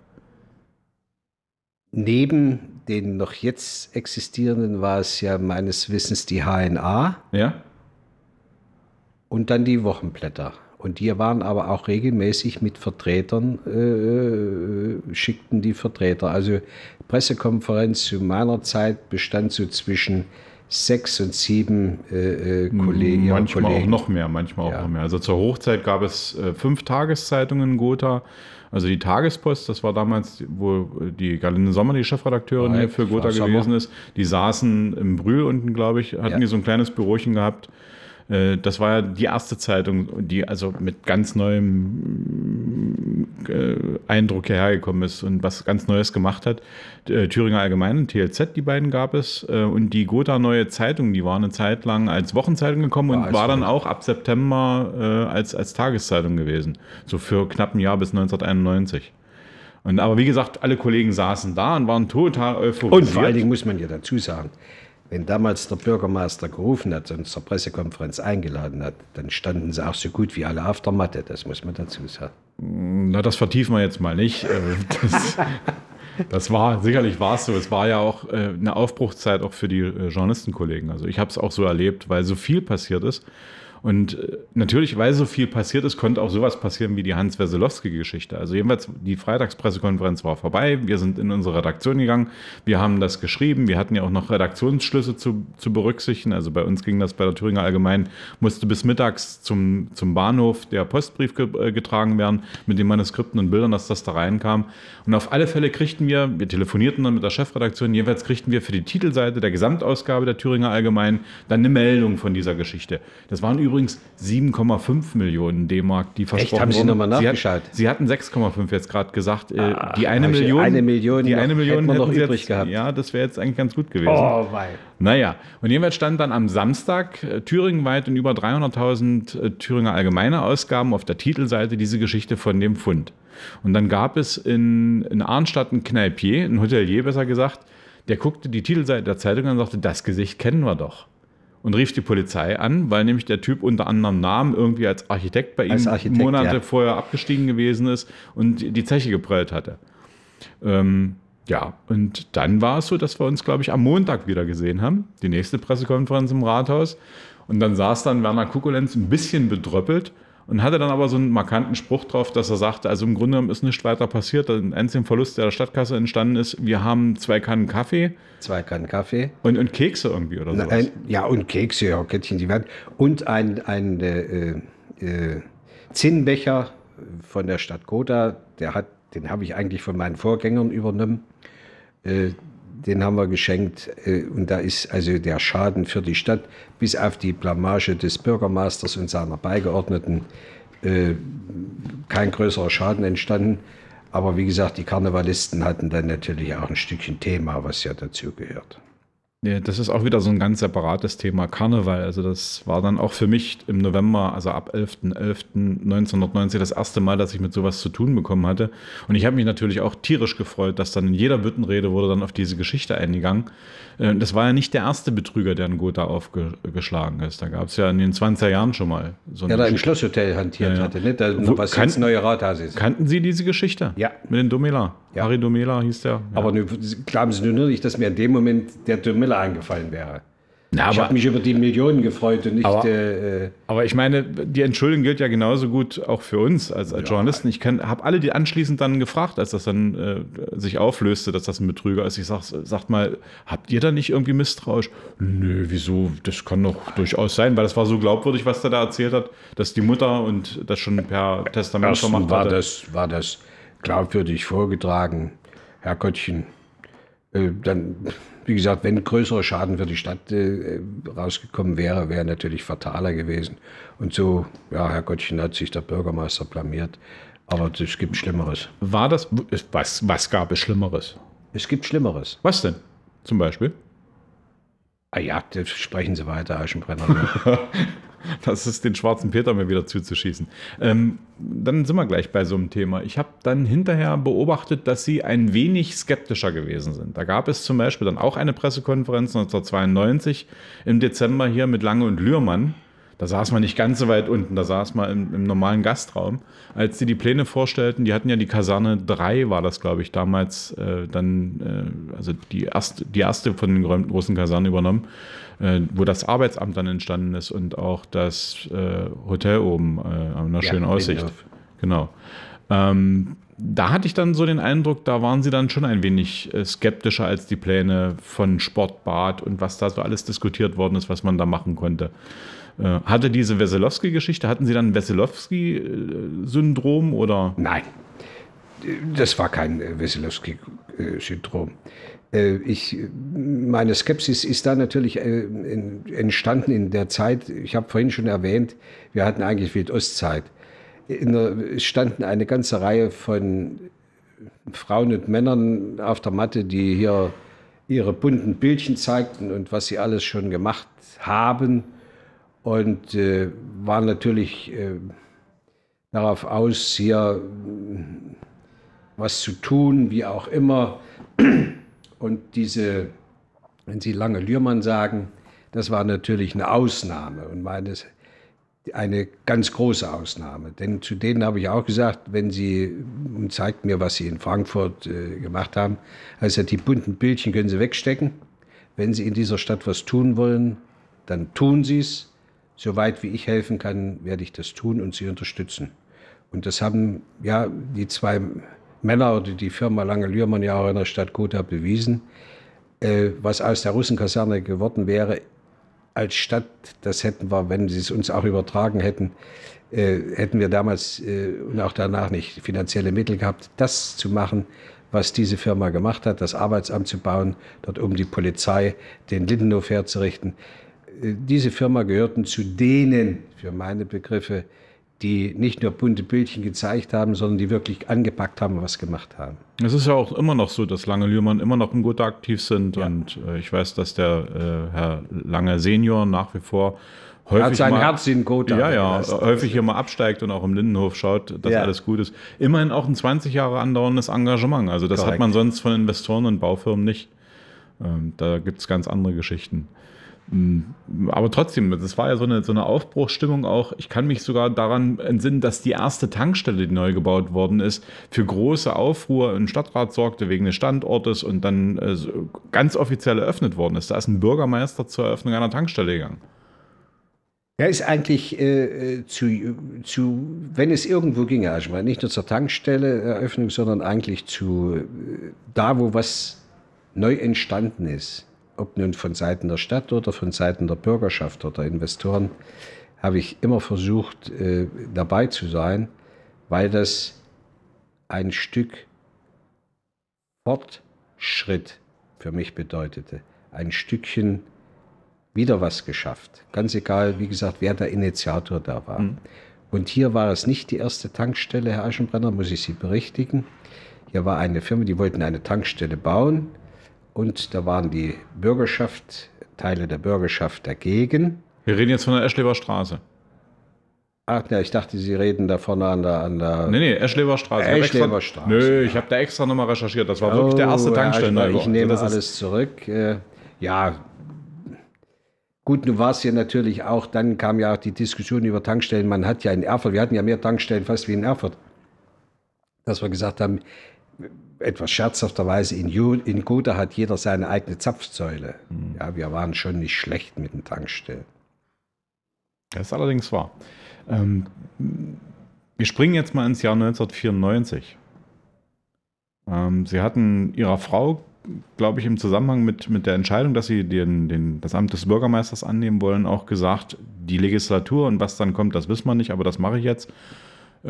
Speaker 2: Neben den noch jetzt existierenden war es ja meines Wissens die HNA.
Speaker 1: Ja.
Speaker 2: Und dann die Wochenblätter. Und die waren aber auch regelmäßig mit Vertretern, schickten die Vertreter. Also Pressekonferenz zu meiner Zeit bestand so zwischen 6 und 7 Kollegen.
Speaker 1: Manchmal auch noch mehr. Also zur Hochzeit gab es 5 Tageszeitungen in Gotha. Also die Tagespost, das war damals, wo die Galinde Sommer, die Chefredakteurin hier für Gotha gewesen ist. Die saßen im Brühl unten, glaube ich, hatten die so ein kleines Bürochen gehabt. Das war ja die erste Zeitung, die also mit ganz neuem Eindruck hierher gekommen ist und was ganz Neues gemacht hat. Thüringer Allgemeine, TLZ, die beiden gab es. Und die Gotha Neue Zeitung, die war eine Zeit lang als Wochenzeitung gekommen und war dann auch ab September als Tageszeitung gewesen. So für knapp ein Jahr bis 1991. Aber wie gesagt, alle Kollegen saßen da und waren total euphorisiert.
Speaker 2: Und vor allen Dingen muss man ja dazu sagen, wenn damals der Bürgermeister gerufen hat und zur Pressekonferenz eingeladen hat, dann standen sie auch so gut wie alle auf der Matte, das muss man dazu sagen.
Speaker 1: Na, das vertiefen wir jetzt mal nicht. Sicherlich war es so. Es war ja auch eine Aufbruchszeit auch für die Journalistenkollegen. Also ich habe es auch so erlebt, weil so viel passiert ist. Und natürlich, weil so viel passiert ist, konnte auch sowas passieren wie die Hans-Weselowski-Geschichte. Also jedenfalls, die Freitagspressekonferenz war vorbei. Wir sind in unsere Redaktion gegangen. Wir haben das geschrieben. Wir hatten ja auch noch Redaktionsschlüsse zu berücksichtigen. Also bei uns ging das bei der Thüringer Allgemeinen, musste bis mittags zum Bahnhof der Postbrief getragen werden mit den Manuskripten und Bildern, dass das da reinkam. Und auf alle Fälle wir telefonierten dann mit der Chefredaktion, jedenfalls kriegten wir für die Titelseite der Gesamtausgabe der Thüringer Allgemeinen dann eine Meldung von dieser Geschichte. Das waren übrigens 7,5 Millionen D-Mark, die versprochen wurden.
Speaker 2: Haben Sie nochmal nachgeschaut?
Speaker 1: Sie hatten 6,5 jetzt gerade gesagt. Die
Speaker 2: eine Million
Speaker 1: hätten
Speaker 2: wir noch übrig gehabt.
Speaker 1: Ja, das wäre jetzt eigentlich ganz gut gewesen.
Speaker 2: Oh, wei.
Speaker 1: Naja, und jedenfalls stand dann am Samstag thüringenweit in über 300.000 Thüringer Allgemeine Ausgaben auf der Titelseite diese Geschichte von dem Fund. Und dann gab es in Arnstadt einen Kneipier, ein Hotelier besser gesagt, der guckte die Titelseite der Zeitung an und sagte, das Gesicht kennen wir doch. Und rief die Polizei an, weil nämlich der Typ unter anderem Namen irgendwie als Architekt bei ihm Monate vorher abgestiegen gewesen ist und die Zeche geprellt hatte. Und dann war es so, dass wir uns, glaube ich, am Montag wieder gesehen haben. Die nächste Pressekonferenz im Rathaus. Und dann saß dann Werner Kukulenz ein bisschen bedröppelt und hatte dann aber so einen markanten Spruch drauf, dass er sagte, also im Grunde genommen ist nichts weiter passiert. Ein einziger Verlust, der Stadtkasse entstanden ist. Wir haben 2 Kannen Kaffee.
Speaker 2: 2 Kannen Kaffee.
Speaker 1: Und Kekse irgendwie oder sowas.
Speaker 2: Und Kekse, ja, Kettchen, die werden. Und ein Zinnbecher von der Stadt Gotha, den habe ich eigentlich von meinen Vorgängern übernommen. Den haben wir geschenkt. Und da ist also der Schaden für die Stadt bis auf die Blamage des Bürgermeisters und seiner Beigeordneten kein größerer Schaden entstanden. Aber wie gesagt, die Karnevalisten hatten dann natürlich auch ein Stückchen Thema, was ja dazu gehört.
Speaker 1: Ja, das ist auch wieder so ein ganz separates Thema, Karneval. Also das war dann auch für mich im November, also ab 11.11.1990 das erste Mal, dass ich mit sowas zu tun bekommen hatte. Und ich habe mich natürlich auch tierisch gefreut, dass dann in jeder Büttenrede wurde dann auf diese Geschichte eingegangen. Das war ja nicht der erste Betrüger, der in Gotha aufgeschlagen ist. Da gab es ja in den 20er Jahren schon mal so eine
Speaker 2: da im Schlosshotel hantiert hatte, nicht? Was jetzt neue Rathaus ist.
Speaker 1: Kannten Sie diese Geschichte?
Speaker 2: Ja.
Speaker 1: Mit dem Domela? Ja. Harry Domela hieß der. Ja.
Speaker 2: Aber glauben Sie nur nicht, dass mir in dem Moment der Domela eingefallen wäre. Ich habe mich über die Millionen gefreut und nicht...
Speaker 1: Aber ich meine, die Entschuldigung gilt ja genauso gut auch für uns als Journalisten. Ich habe alle die anschließend dann gefragt, als das dann sich auflöste, dass das ein Betrüger ist. Ich sagt mal, habt ihr da nicht irgendwie misstrauisch? Nö, wieso? Das kann doch durchaus sein, weil das war so glaubwürdig, was der da erzählt hat, dass die Mutter und das schon per Testament vermacht hatte.
Speaker 2: War das glaubwürdig vorgetragen. Herrgottchen, Dann, wie gesagt, wenn größerer Schaden für die Stadt rausgekommen wäre natürlich fataler gewesen. Und so, ja, Herr Gottchen, hat sich der Bürgermeister blamiert. Aber es gibt Schlimmeres.
Speaker 1: Was gab es Schlimmeres?
Speaker 2: Es gibt Schlimmeres.
Speaker 1: Was denn? Zum Beispiel?
Speaker 2: Ah ja, das sprechen Sie weiter, Aschenbrenner.
Speaker 1: Das ist den schwarzen Peter mir wieder zuzuschießen. Dann sind wir gleich bei so einem Thema. Ich habe dann hinterher beobachtet, dass Sie ein wenig skeptischer gewesen sind. Da gab es zum Beispiel dann auch eine Pressekonferenz 1992 im Dezember hier mit Lange und Lührmann. Da saß man nicht ganz so weit unten, da saß man im normalen Gastraum. Als sie die Pläne vorstellten, die hatten ja die Kaserne 3, war das, glaube ich, damals also die erste von den geräumten großen Kasernen übernommen, wo das Arbeitsamt dann entstanden ist und auch das Hotel oben an einer schönen Aussicht. Genau. Da hatte ich dann so den Eindruck, da waren sie dann schon ein wenig skeptischer als die Pläne von Sportbad und was da so alles diskutiert worden ist, was man da machen konnte. Hatte diese Weselowski-Geschichte, hatten Sie dann ein Weselowski-Syndrom oder?
Speaker 2: Nein, das war kein Weselowski-Syndrom. Meine Skepsis ist da natürlich entstanden in der Zeit, ich habe vorhin schon erwähnt, wir hatten eigentlich Wildostzeit. Es standen eine ganze Reihe von Frauen und Männern auf der Matte, die hier ihre bunten Bildchen zeigten und was sie alles schon gemacht haben. Und war natürlich darauf aus, hier was zu tun, wie auch immer. Und wenn Sie Lange Lührmann sagen, das war natürlich eine Ausnahme und eine ganz große Ausnahme. Denn zu denen habe ich auch gesagt, wenn Sie, und zeigt mir, was Sie in Frankfurt gemacht haben, also die bunten Bildchen können Sie wegstecken. Wenn Sie in dieser Stadt was tun wollen, dann tun Sie es. Soweit wie ich helfen kann, werde ich das tun und Sie unterstützen. Und das haben ja die zwei Männer oder die Firma Lange Lührmann ja auch in der Stadt Gotha bewiesen. Was aus der Russenkaserne geworden wäre als Stadt, das hätten wir, wenn sie es uns auch übertragen hätten, hätten wir damals und auch danach nicht finanzielle Mittel gehabt, das zu machen, was diese Firma gemacht hat, das Arbeitsamt zu bauen, dort um die Polizei, den Lindenhof herzurichten. Diese Firma gehörten zu denen, für meine Begriffe, die nicht nur bunte Bildchen gezeigt haben, sondern die wirklich angepackt haben und was gemacht haben.
Speaker 1: Es ist ja auch immer noch so, dass Lange Lührmann immer noch in Gotha aktiv sind. Ja. Und ich weiß, dass der Herr Lange Senior nach wie vor häufig
Speaker 2: hat sein Herz in Gotha.
Speaker 1: Ja, häufig hier mal absteigt und auch im Lindenhof schaut, dass alles gut ist. Immerhin auch ein 20 Jahre andauerndes Engagement. Also das hat man sonst von Investoren und Baufirmen nicht. Da gibt es ganz andere Geschichten. Aber trotzdem, das war ja so eine Aufbruchsstimmung auch. Ich kann mich sogar daran entsinnen, dass die erste Tankstelle, die neu gebaut worden ist, für große Aufruhr im Stadtrat sorgte wegen des Standortes und dann ganz offiziell eröffnet worden ist. Da ist ein Bürgermeister zur Eröffnung einer Tankstelle gegangen.
Speaker 2: Er ist eigentlich wenn es irgendwo ginge, also nicht nur zur Tankstelle-Eröffnung, sondern eigentlich da, wo was neu entstanden ist. Ob nun von Seiten der Stadt oder von Seiten der Bürgerschaft oder Investoren, habe ich immer versucht, dabei zu sein, weil das ein Stück Fortschritt für mich bedeutete. Ein Stückchen wieder was geschafft. Ganz egal, wie gesagt, wer der Initiator da war. Und hier war es nicht die erste Tankstelle, Herr Aschenbrenner, muss ich Sie berichtigen. Hier war eine Firma, die wollten eine Tankstelle bauen. Und da waren die Bürgerschaft, Teile der Bürgerschaft dagegen.
Speaker 1: Wir reden jetzt von der Eschlewer Straße.
Speaker 2: Ach ja, ich dachte, Sie reden da vorne an der
Speaker 1: Nee, Eschlewer Straße.
Speaker 2: Eschlewer Straße.
Speaker 1: Nö, ich habe da extra nochmal recherchiert. Das war wirklich der erste Tankstellenneubau.
Speaker 2: Ich nehme alles zurück. Ja, gut, nun war es ja natürlich auch, dann kam ja auch die Diskussion über Tankstellen. Man hat ja in Erfurt, wir hatten ja mehr Tankstellen fast wie in Erfurt, dass wir gesagt haben, etwas scherzhafterweise, in Gotha hat jeder seine eigene Zapfsäule. Ja, wir waren schon nicht schlecht mit den Tankstellen.
Speaker 1: Das ist allerdings wahr. Wir springen jetzt mal ins Jahr 1994. Sie hatten Ihrer Frau, glaube ich, im Zusammenhang mit der Entscheidung, dass Sie das Amt des Bürgermeisters annehmen wollen, auch gesagt, die Legislatur und was dann kommt, das wissen wir nicht, aber das mache ich jetzt.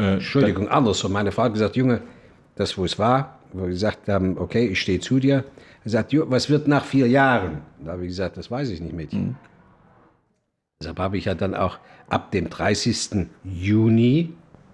Speaker 2: Entschuldigung, andersrum. Meine Frau hat gesagt, Junge, das wo es war, wo wir gesagt haben, okay, ich stehe zu dir, Er sagt, was wird nach 4 Jahren? Da habe ich gesagt, das weiß ich nicht, Mädchen. Deshalb habe ich ja dann auch ab dem 30. Juni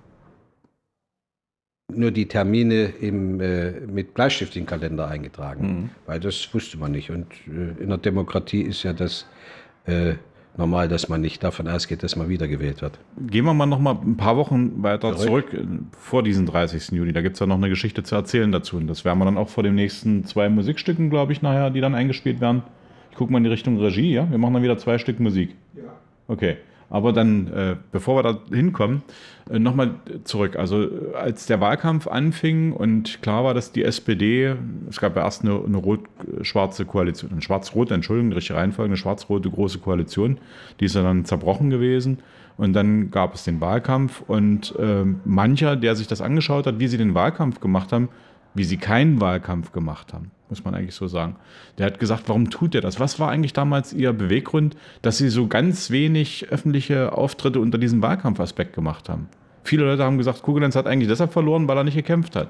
Speaker 2: nur die Termine mit Bleistift in den Kalender eingetragen, weil das wusste man nicht. Und in der Demokratie ist ja das normal, dass man nicht davon ausgeht, dass man wiedergewählt wird.
Speaker 1: Gehen wir mal noch mal ein paar Wochen weiter zurück vor diesen 30. Juni. Da gibt es ja noch eine Geschichte zu erzählen dazu. Und das werden wir dann auch vor den nächsten 2 Musikstücken, glaube ich, nachher, die dann eingespielt werden. Ich gucke mal in die Richtung Regie, ja? Wir machen dann wieder 2 Stück Musik. Ja. Okay. Aber dann, bevor wir da hinkommen, nochmal zurück. Also als der Wahlkampf anfing und klar war, dass die SPD, es gab ja erst eine rot-schwarze Koalition, eine schwarz-rote, Entschuldigung, die richtige Reihenfolge, eine schwarz-rote große Koalition, die ist ja dann zerbrochen gewesen. Und dann gab es den Wahlkampf und mancher, der sich das angeschaut hat, wie sie den Wahlkampf gemacht haben, wie sie keinen Wahlkampf gemacht haben, muss man eigentlich so sagen. Der hat gesagt, warum tut er das? Was war eigentlich damals ihr Beweggrund, dass sie so ganz wenig öffentliche Auftritte unter diesem Wahlkampfaspekt gemacht haben? Viele Leute haben gesagt, Kuglenz hat eigentlich deshalb verloren, weil er nicht gekämpft hat.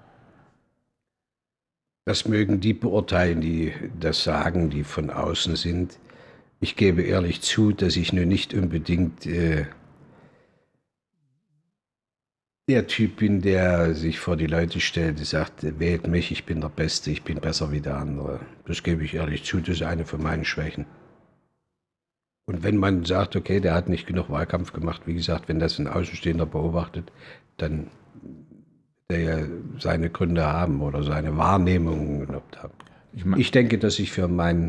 Speaker 2: Das mögen die beurteilen, die das sagen, die von außen sind. Ich gebe ehrlich zu, dass ich nur nicht unbedingt der Typ bin, der sich vor die Leute stellt und sagt, wählt mich, ich bin der Beste, ich bin besser wie der andere. Das gebe ich ehrlich zu, das ist eine von meinen Schwächen. Und wenn man sagt, okay, der hat nicht genug Wahlkampf gemacht, wie gesagt, wenn das ein Außenstehender beobachtet, dann der ja seine Gründe haben oder seine Wahrnehmungen gehabt haben. Ich denke, dass ich für meine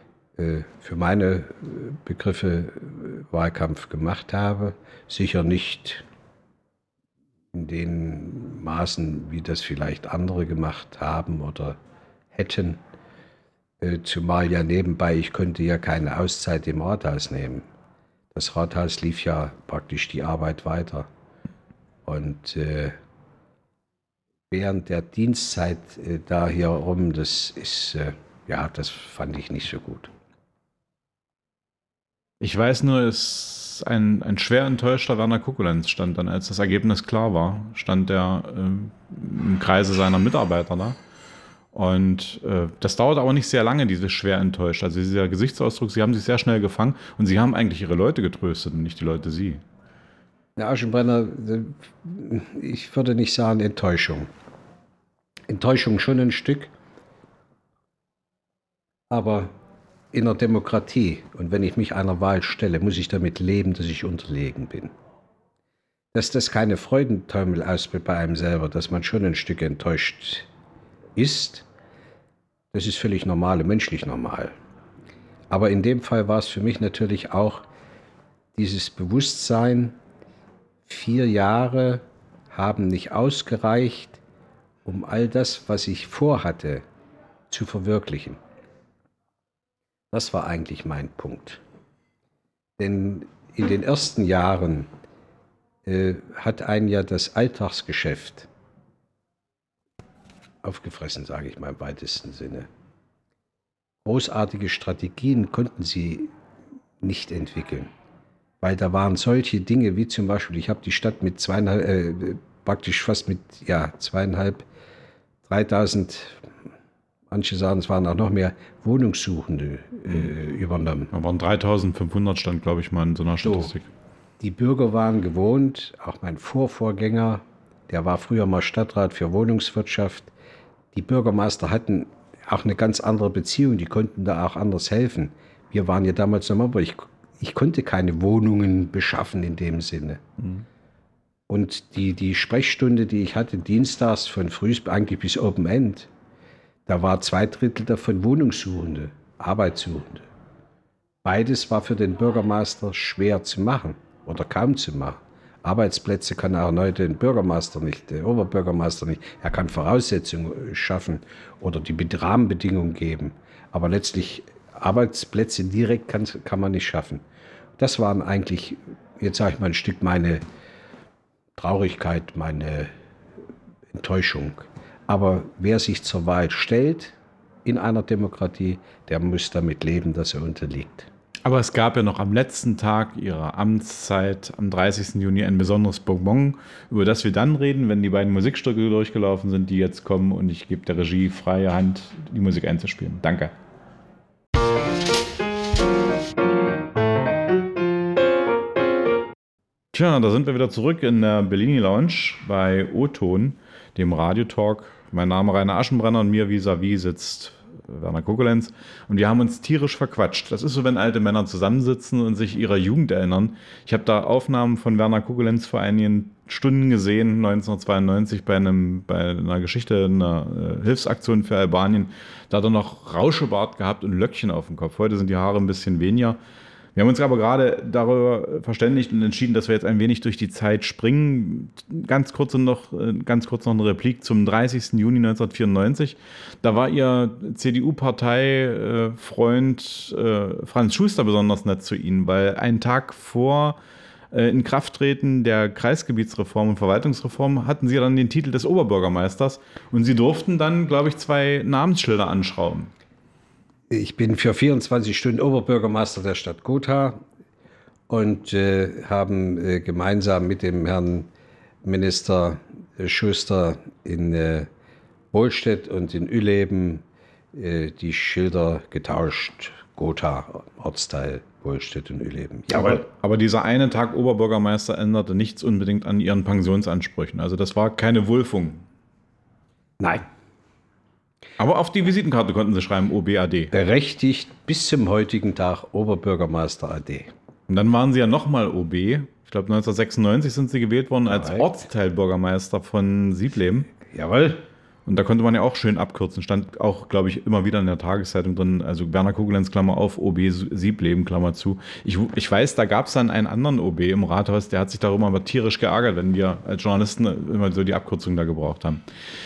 Speaker 2: Begriffe Wahlkampf gemacht habe, sicher nicht in den Maßen, wie das vielleicht andere gemacht haben oder hätten. Zumal ja nebenbei, ich konnte ja keine Auszeit im Rathaus nehmen. Das Rathaus lief ja praktisch die Arbeit weiter. Und während der Dienstzeit da hier rum, das ist, das fand ich nicht so gut.
Speaker 1: Ich weiß nur, es ein schwer enttäuschter Werner Kukkulenz stand dann, als das Ergebnis klar war, stand er im Kreise seiner Mitarbeiter da. Und das dauert aber nicht sehr lange, dieses schwer enttäuscht. Also dieser Gesichtsausdruck, sie haben sich sehr schnell gefangen und sie haben eigentlich ihre Leute getröstet und nicht die Leute sie.
Speaker 2: Herr Aschenbrenner, ich würde nicht sagen Enttäuschung. Enttäuschung schon ein Stück, aber in der Demokratie, und wenn ich mich einer Wahl stelle, muss ich damit leben, dass ich unterlegen bin. Dass das keine Freudentaumel ausbildet bei einem selber, dass man schon ein Stück enttäuscht ist, das ist völlig normal, menschlich normal. Aber in dem Fall war es für mich natürlich auch dieses Bewusstsein, 4 Jahre haben nicht ausgereicht, um all das, was ich vorhatte, zu verwirklichen. Das war eigentlich mein Punkt. Denn in den ersten Jahren hat einen ja das Alltagsgeschäft aufgefressen, sage ich mal im weitesten Sinne. Großartige Strategien konnten sie nicht entwickeln, weil da waren solche Dinge wie zum Beispiel, ich habe die Stadt mit praktisch fast mit 2.500, 3.000, manche sagen, es waren auch noch mehr Wohnungssuchende übernommen.
Speaker 1: Da waren 3.500, stand, glaube ich, mal in so einer Statistik.
Speaker 2: So, die Bürger waren gewohnt, auch mein Vorvorgänger, der war früher mal Stadtrat für Wohnungswirtschaft. Die Bürgermeister hatten auch eine ganz andere Beziehung, die konnten da auch anders helfen. Wir waren ja damals noch mal, aber ich konnte keine Wohnungen beschaffen in dem Sinne. Mhm. Und die Sprechstunde, die ich hatte, dienstags von früh eigentlich bis Open End, da war 2/3 davon Wohnungssuchende, Arbeitssuchende. Beides war für den Bürgermeister schwer zu machen oder kaum zu machen. Arbeitsplätze kann auch heute ein Bürgermeister nicht, der Oberbürgermeister nicht. Er kann Voraussetzungen schaffen oder die Rahmenbedingungen geben. Aber letztlich Arbeitsplätze direkt kann man nicht schaffen. Das waren eigentlich, jetzt sage ich mal, ein Stück meine Traurigkeit, meine Enttäuschung. Aber wer sich zur Wahl stellt in einer Demokratie, der muss damit leben, dass er unterliegt.
Speaker 1: Aber es gab ja noch am letzten Tag ihrer Amtszeit, am 30. Juni, ein besonderes Bonbon, über das wir dann reden, wenn die beiden Musikstücke durchgelaufen sind, die jetzt kommen. Und ich gebe der Regie freie Hand, die Musik einzuspielen. Danke. Tja, da sind wir wieder zurück in der Bellini Lounge bei O-Ton, dem Radiotalk. Mein Name Rainer Aschenbrenner und mir vis-à-vis sitzt Werner Kukulenz. Und wir haben uns tierisch verquatscht. Das ist so, wenn alte Männer zusammensitzen und sich ihrer Jugend erinnern. Ich habe da Aufnahmen von Werner Kukulenz vor einigen Stunden gesehen, 1992 bei einer Geschichte, einer Hilfsaktion für Albanien. Da hat er noch Rauschebart gehabt und Löckchen auf dem Kopf. Heute sind die Haare ein bisschen weniger. Wir haben uns aber gerade darüber verständigt und entschieden, dass wir jetzt ein wenig durch die Zeit springen. Ganz kurz noch eine Replik zum 30. Juni 1994. Da war Ihr CDU-Parteifreund Franz Schuster besonders nett zu Ihnen, weil einen Tag vor Inkrafttreten der Kreisgebietsreform und Verwaltungsreform hatten Sie dann den Titel des Oberbürgermeisters und Sie durften dann, glaube ich, 2 Namensschilder anschrauben.
Speaker 2: Ich bin für 24 Stunden Oberbürgermeister der Stadt Gotha und haben gemeinsam mit dem Herrn Minister Schuster in Bohlstedt und in Ueleben die Schilder getauscht. Gotha, Ortsteil Bohlstedt und Ueleben.
Speaker 1: Aber dieser eine Tag Oberbürgermeister änderte nichts unbedingt an Ihren Pensionsansprüchen. Also das war keine Wulfung.
Speaker 2: Nein.
Speaker 1: Aber auf die Visitenkarte konnten Sie schreiben OBAD.
Speaker 2: Berechtigt bis zum heutigen Tag Oberbürgermeister AD.
Speaker 1: Und dann waren Sie ja nochmal OB. Ich glaube 1996 sind Sie gewählt worden als Ortsteilbürgermeister von Siebleben.
Speaker 2: Jawohl.
Speaker 1: Und da konnte man ja auch schön abkürzen. Stand auch, glaube ich, immer wieder in der Tageszeitung drin. Also Werner Kukulenz, Klammer auf, OB Siebleben, Klammer zu. Ich weiß, da gab es dann einen anderen OB im Rathaus, der hat sich darüber aber tierisch geärgert, wenn wir als Journalisten immer so die Abkürzung da gebraucht haben.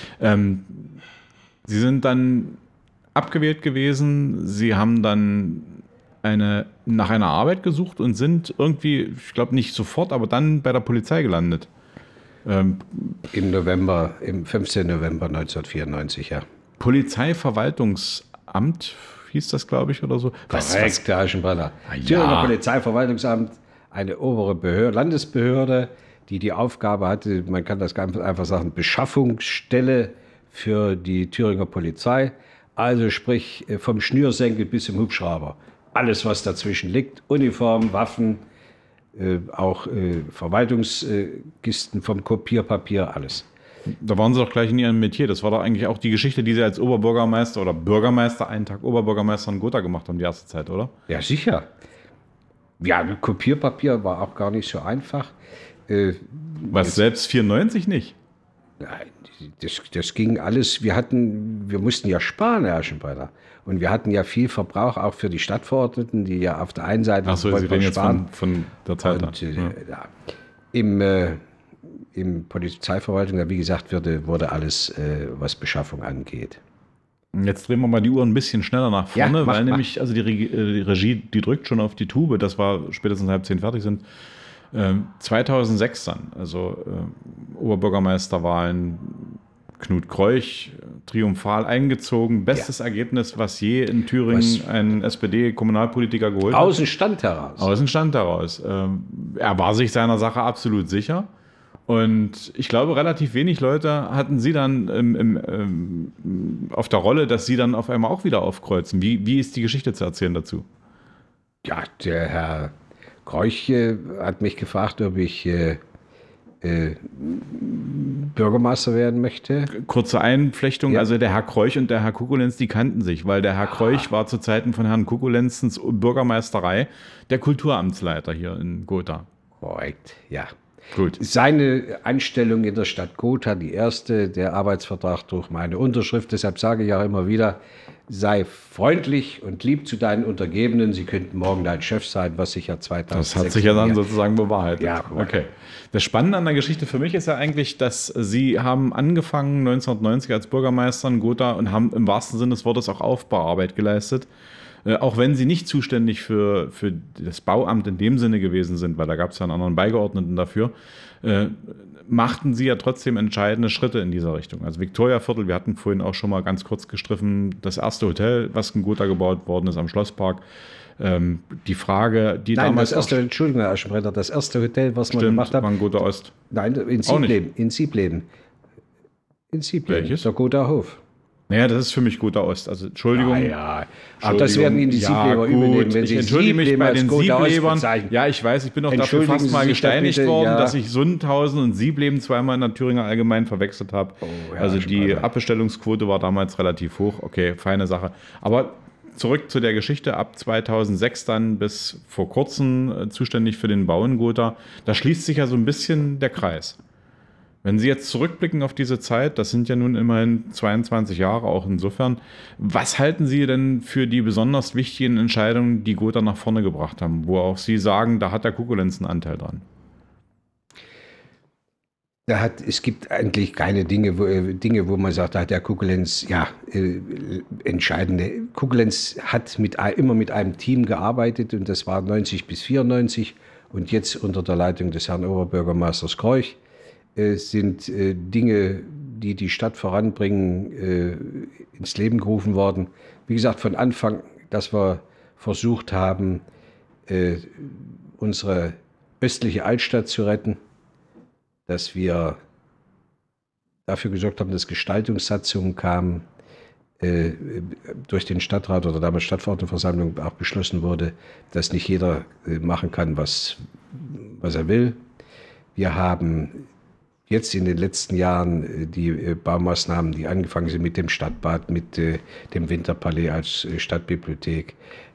Speaker 1: Sie sind dann abgewählt gewesen, Sie haben dann nach einer Arbeit gesucht und sind irgendwie, ich glaube nicht sofort, aber dann bei der Polizei gelandet.
Speaker 2: Im 15. November 1994, ja.
Speaker 1: Polizeiverwaltungsamt hieß das, glaube ich, oder so.
Speaker 2: Korrekt, Herr Aschenbrenner. Thüringer Polizeiverwaltungsamt, eine obere Landesbehörde, die Aufgabe hatte, man kann das ganz einfach sagen, Beschaffungsstelle für die Thüringer Polizei, also sprich vom Schnürsenkel bis zum Hubschrauber. Alles, was dazwischen liegt, Uniform, Waffen, auch Verwaltungskisten vom Kopierpapier, alles.
Speaker 1: Da waren Sie doch gleich in Ihrem Metier. Das war doch eigentlich auch die Geschichte, die Sie als Oberbürgermeister oder Bürgermeister, einen Tag Oberbürgermeister in Gotha gemacht haben, die erste Zeit, oder?
Speaker 2: Ja, sicher. Ja, Kopierpapier war auch gar nicht so einfach.
Speaker 1: Was selbst 94 nicht?
Speaker 2: Nein, das ging alles. Wir mussten ja sparen, Herr Aschenbrenner. Und wir hatten ja viel Verbrauch auch für die Stadtverordneten, die ja auf der einen Seite
Speaker 1: Sie reden jetzt von der Zeit an.
Speaker 2: Ja. Im Polizeiverwaltung, wie gesagt, wurde alles, was Beschaffung angeht.
Speaker 1: Jetzt drehen wir mal die Uhr ein bisschen schneller nach vorne, weil nämlich also die Regie, die drückt schon auf die Tube, das war spätestens 9:30 fertig sind. 2006 dann, also Oberbürgermeisterwahlen, Knut Kreuch, triumphal eingezogen, bestes Ergebnis, was je in Thüringen ein SPD-Kommunalpolitiker geholt hat.
Speaker 2: Aus dem Stand heraus.
Speaker 1: Er war sich seiner Sache absolut sicher. Und ich glaube, relativ wenig Leute hatten Sie dann auf der Rolle, dass Sie dann auf einmal auch wieder aufkreuzen. Wie ist die Geschichte zu erzählen dazu?
Speaker 2: Ja, der Herr Kreuch hat mich gefragt, ob ich Bürgermeister werden möchte.
Speaker 1: Kurze Einflechtung, also der Herr Kreuch und der Herr Kukulenz, die kannten sich, weil der Herr Kreuch war zu Zeiten von Herrn Kukulenzens Bürgermeisterei der Kulturamtsleiter hier in Gotha.
Speaker 2: Korrekt, ja.
Speaker 1: Gut.
Speaker 2: Seine Anstellung in der Stadt Gotha, die erste, der Arbeitsvertrag durch meine Unterschrift. Deshalb sage ich auch immer wieder, sei freundlich und lieb zu deinen Untergebenen. Sie könnten morgen dein Chef sein, was sich ja 2006...
Speaker 1: Das hat sich ja dann sozusagen bewahrheitet.
Speaker 2: Ja,
Speaker 1: okay. Das Spannende an der Geschichte für mich ist ja eigentlich, dass Sie haben angefangen 1990 als Bürgermeister in Gotha und haben im wahrsten Sinne des Wortes auch Aufbauarbeit geleistet. auch wenn sie nicht zuständig für das Bauamt in dem Sinne gewesen sind, weil da gab es ja einen anderen Beigeordneten dafür, machten sie ja trotzdem entscheidende Schritte in dieser Richtung. Also Viktoriaviertel, wir hatten vorhin auch schon mal ganz kurz gestriffen, das erste Hotel, was in Gotha gebaut worden ist am Schlosspark. Die Frage, die
Speaker 2: Nein,
Speaker 1: damals
Speaker 2: das erste, Entschuldigung, Herr Aschenbrenner, das erste Hotel, was wir gemacht haben.
Speaker 1: War in Gotha Ost.
Speaker 2: Nein, in Siebleben. In Siebleben.
Speaker 1: Welches?
Speaker 2: Der Gotha Hof.
Speaker 1: Naja, das ist für mich Gotha Ost. Also Entschuldigung.
Speaker 2: Ja. Aber das werden Ihnen die Siebleber übel nehmen, wenn Sie
Speaker 1: entschuldige mich bei den Sieblebern. Ja, ich weiß, ich bin auch dafür fast mal gesteinigt worden, dass ich Sundhausen und Siebleben zweimal in der Thüringer Allgemeinen verwechselt habe. Also die Abbestellungsquote war damals relativ hoch. Okay, feine Sache. Aber zurück zu der Geschichte, ab 2006 dann bis vor kurzem zuständig für den Bau in Gotha. Da schließt sich ja so ein bisschen der Kreis. Wenn Sie jetzt zurückblicken auf diese Zeit, das sind ja nun immerhin 22 Jahre auch insofern, was halten Sie denn für die besonders wichtigen Entscheidungen, die Gotha nach vorne gebracht haben, wo auch Sie sagen, da hat der Kukulenz einen Anteil dran?
Speaker 2: Es gibt eigentlich keine Dinge, wo man sagt, da hat der Kukulenz entscheidende. Kukulenz hat immer mit einem Team gearbeitet und das war 90 bis 94 und jetzt unter der Leitung des Herrn Oberbürgermeisters Kreuch sind Dinge, die die Stadt voranbringen, ins Leben gerufen worden. Wie gesagt, von Anfang, dass wir versucht haben, unsere östliche Altstadt zu retten, dass wir dafür gesorgt haben, dass Gestaltungssatzungen kamen, durch den Stadtrat oder damals Stadtverordnetenversammlung auch beschlossen wurde, dass nicht jeder machen kann, was er will. Wir haben jetzt in den letzten Jahren die Baumaßnahmen, die angefangen sind mit dem Stadtbad, mit dem Winterpalais als Stadtbibliothek,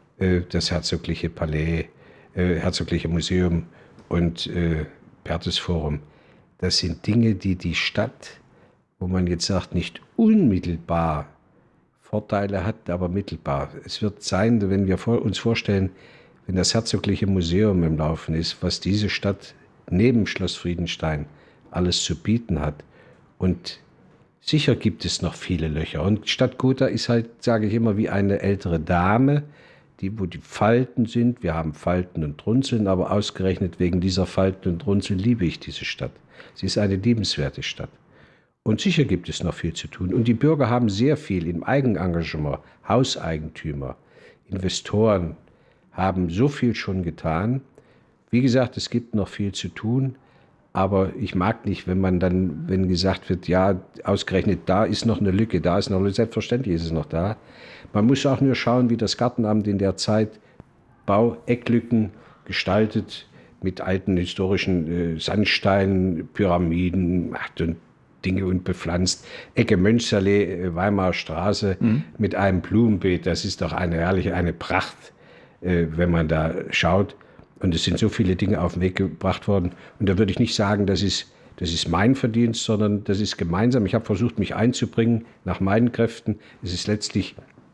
Speaker 2: das Herzogliche Palais, Herzogliche Museum und Perthes-Forum. Das sind Dinge, die die Stadt, wo man jetzt sagt, nicht unmittelbar Vorteile hat, aber mittelbar. Es wird sein, wenn wir uns vorstellen, wenn das Herzogliche Museum im Laufen ist, was diese Stadt neben Schloss Friedenstein alles zu bieten hat. Und sicher gibt es noch viele Löcher. Und Stadt Gotha ist halt, sage ich immer, wie eine ältere Dame, wo die Falten sind. Wir haben Falten und Runzeln, aber ausgerechnet wegen dieser Falten und Runzeln liebe ich diese Stadt. Sie ist eine liebenswerte Stadt. Und sicher gibt es noch viel zu tun. Und die Bürger haben sehr viel im Eigenengagement. Hauseigentümer, Investoren haben so viel schon getan. Wie gesagt, es gibt noch viel zu tun. Aber ich mag nicht, wenn gesagt wird, ja, ausgerechnet da ist noch eine Lücke, da ist noch eine Lücke. Selbstverständlich ist es noch da. Man muss auch nur schauen, wie das Gartenamt in der Zeit Bauecklücken gestaltet, mit alten historischen Sandsteinen, Pyramiden und Dinge und bepflanzt. Ecke Mönchsallee, Weimarer Straße mit einem Blumenbeet. Das ist doch eine Pracht, wenn man da schaut. Und es sind so viele Dinge auf den Weg gebracht worden. Und da würde ich nicht sagen, das ist mein Verdienst, sondern das ist gemeinsam. Ich habe versucht, mich einzubringen nach meinen Kräften. Es ist letztlich,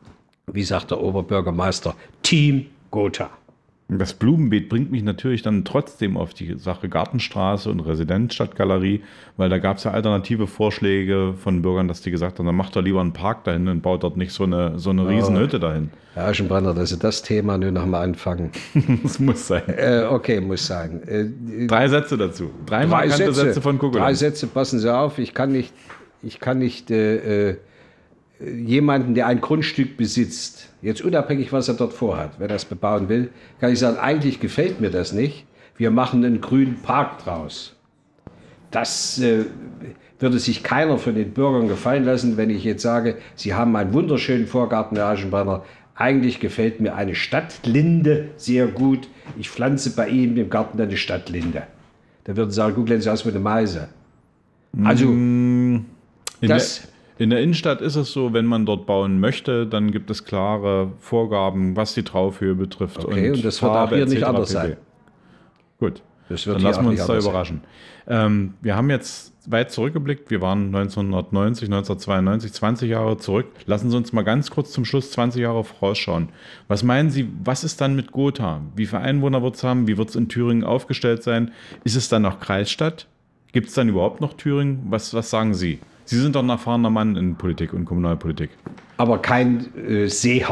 Speaker 2: wie sagt der Oberbürgermeister, Team Gotha.
Speaker 1: Das Blumenbeet bringt mich natürlich dann trotzdem auf die Sache Gartenstraße und Residenzstadtgalerie, weil da gab es ja alternative Vorschläge von Bürgern, dass die gesagt haben, dann macht er lieber einen Park dahin und baut dort nicht so eine Riesenhütte dahin.
Speaker 2: Herr Aschenbrenner, dass Sie das Thema nur noch mal anfangen.
Speaker 1: Das muss sein.
Speaker 2: Okay, muss sein.
Speaker 1: 3 Sätze dazu. 3 markante Sätze von Kukulenz.
Speaker 2: 3 Sätze, passen Sie auf. Ich kann nicht jemanden, der ein Grundstück besitzt, jetzt unabhängig, was er dort vorhat, wer das bebauen will, kann ich sagen, eigentlich gefällt mir das nicht. Wir machen einen grünen Park draus. Das würde sich keiner von den Bürgern gefallen lassen, wenn ich jetzt sage, Sie haben einen wunderschönen Vorgarten, Herr Aschenbrenner. Eigentlich gefällt mir eine Stadtlinde sehr gut. Ich pflanze bei Ihnen im Garten eine Stadtlinde. Da würden Sie sagen, guck, Sie aus wie eine Meise. Also,
Speaker 1: in der Innenstadt ist es so, wenn man dort bauen möchte, dann gibt es klare Vorgaben, was die Traufhöhe betrifft.
Speaker 2: Okay, und das wird auch hier nicht anders sein.
Speaker 1: Gut, dann lassen wir uns da überraschen. Wir haben jetzt weit zurückgeblickt. Wir waren 1990, 1992, 20 Jahre zurück. Lassen Sie uns mal ganz kurz zum Schluss 20 Jahre vorausschauen. Was meinen Sie, was ist dann mit Gotha? Wie viele Einwohner wird es haben? Wie wird es in Thüringen aufgestellt sein? Ist es dann noch Kreisstadt? Gibt es dann überhaupt noch Thüringen? Was sagen Sie? Sie sind doch ein erfahrener Mann in Politik und Kommunalpolitik.
Speaker 2: Aber kein Seher.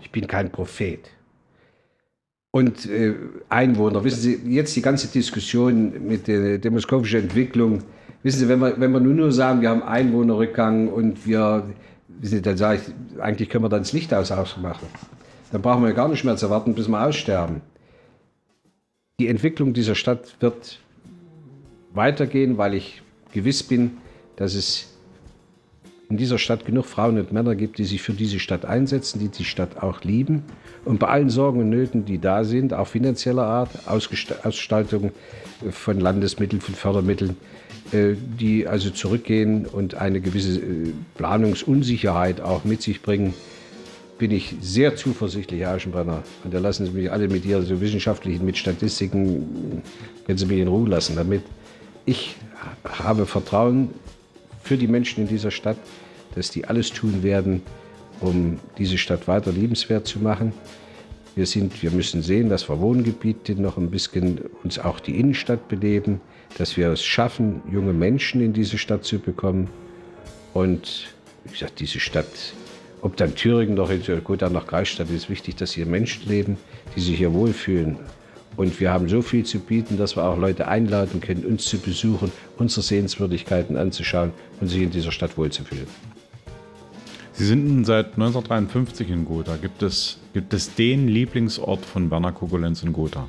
Speaker 2: Ich bin kein Prophet. Und Einwohner, wissen Sie, jetzt die ganze Diskussion mit der demographischen Entwicklung, wissen Sie, wenn wir nur sagen, wir haben Einwohnerrückgang und wissen Sie, dann sage ich, eigentlich können wir dann das Licht ausmachen. Dann brauchen wir gar nicht mehr zu warten, bis wir aussterben. Die Entwicklung dieser Stadt wird weitergehen, weil ich gewiss bin, dass es in dieser Stadt genug Frauen und Männer gibt, die sich für diese Stadt einsetzen, die die Stadt auch lieben. Und bei allen Sorgen und Nöten, die da sind, auch finanzieller Art, Ausgestaltung von Landesmitteln, von Fördermitteln, die also zurückgehen und eine gewisse Planungsunsicherheit auch mit sich bringen, bin ich sehr zuversichtlich, Herr Aschenbrenner. Und da lassen Sie mich alle mit Ihren so wissenschaftlichen, mit Statistiken, können Sie mich in Ruhe lassen damit. Ich habe Vertrauen für die Menschen in dieser Stadt, dass die alles tun werden, um diese Stadt weiter liebenswert zu machen. Wir müssen sehen, dass wir Wohngebiete noch ein bisschen uns auch die Innenstadt beleben, dass wir es schaffen, junge Menschen in diese Stadt zu bekommen. Und wie gesagt, diese Stadt, ob dann Thüringen noch, gut, dann noch Kreisstadt, ist wichtig, dass hier Menschen leben, die sich hier wohlfühlen. Und wir haben so viel zu bieten, dass wir auch Leute einladen können, uns zu besuchen, unsere Sehenswürdigkeiten anzuschauen und sich in dieser Stadt wohlzufühlen.
Speaker 1: Sie sind nun seit 1953 in Gotha. Gibt es den Lieblingsort von Werner Kokolenz in Gotha?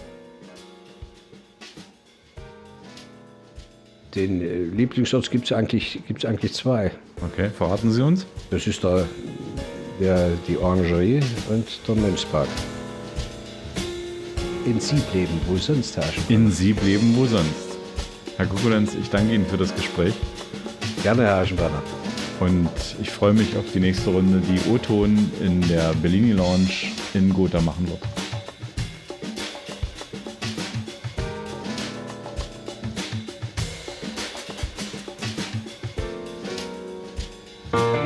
Speaker 2: Den Lieblingsort gibt es eigentlich zwei.
Speaker 1: Okay, verraten Sie uns.
Speaker 2: Das ist die Orangerie und der Mönchspark. In Siebleben, wo sonst, Herr Aschenbrenner?
Speaker 1: In Siebleben, wo sonst. Herr Kokolenz, ich danke Ihnen für das Gespräch.
Speaker 2: Gerne, Herr Aschenbrenner.
Speaker 1: Und ich freue mich auf die nächste Runde, die O-Ton in der Bellini Lounge in Gotha machen wird.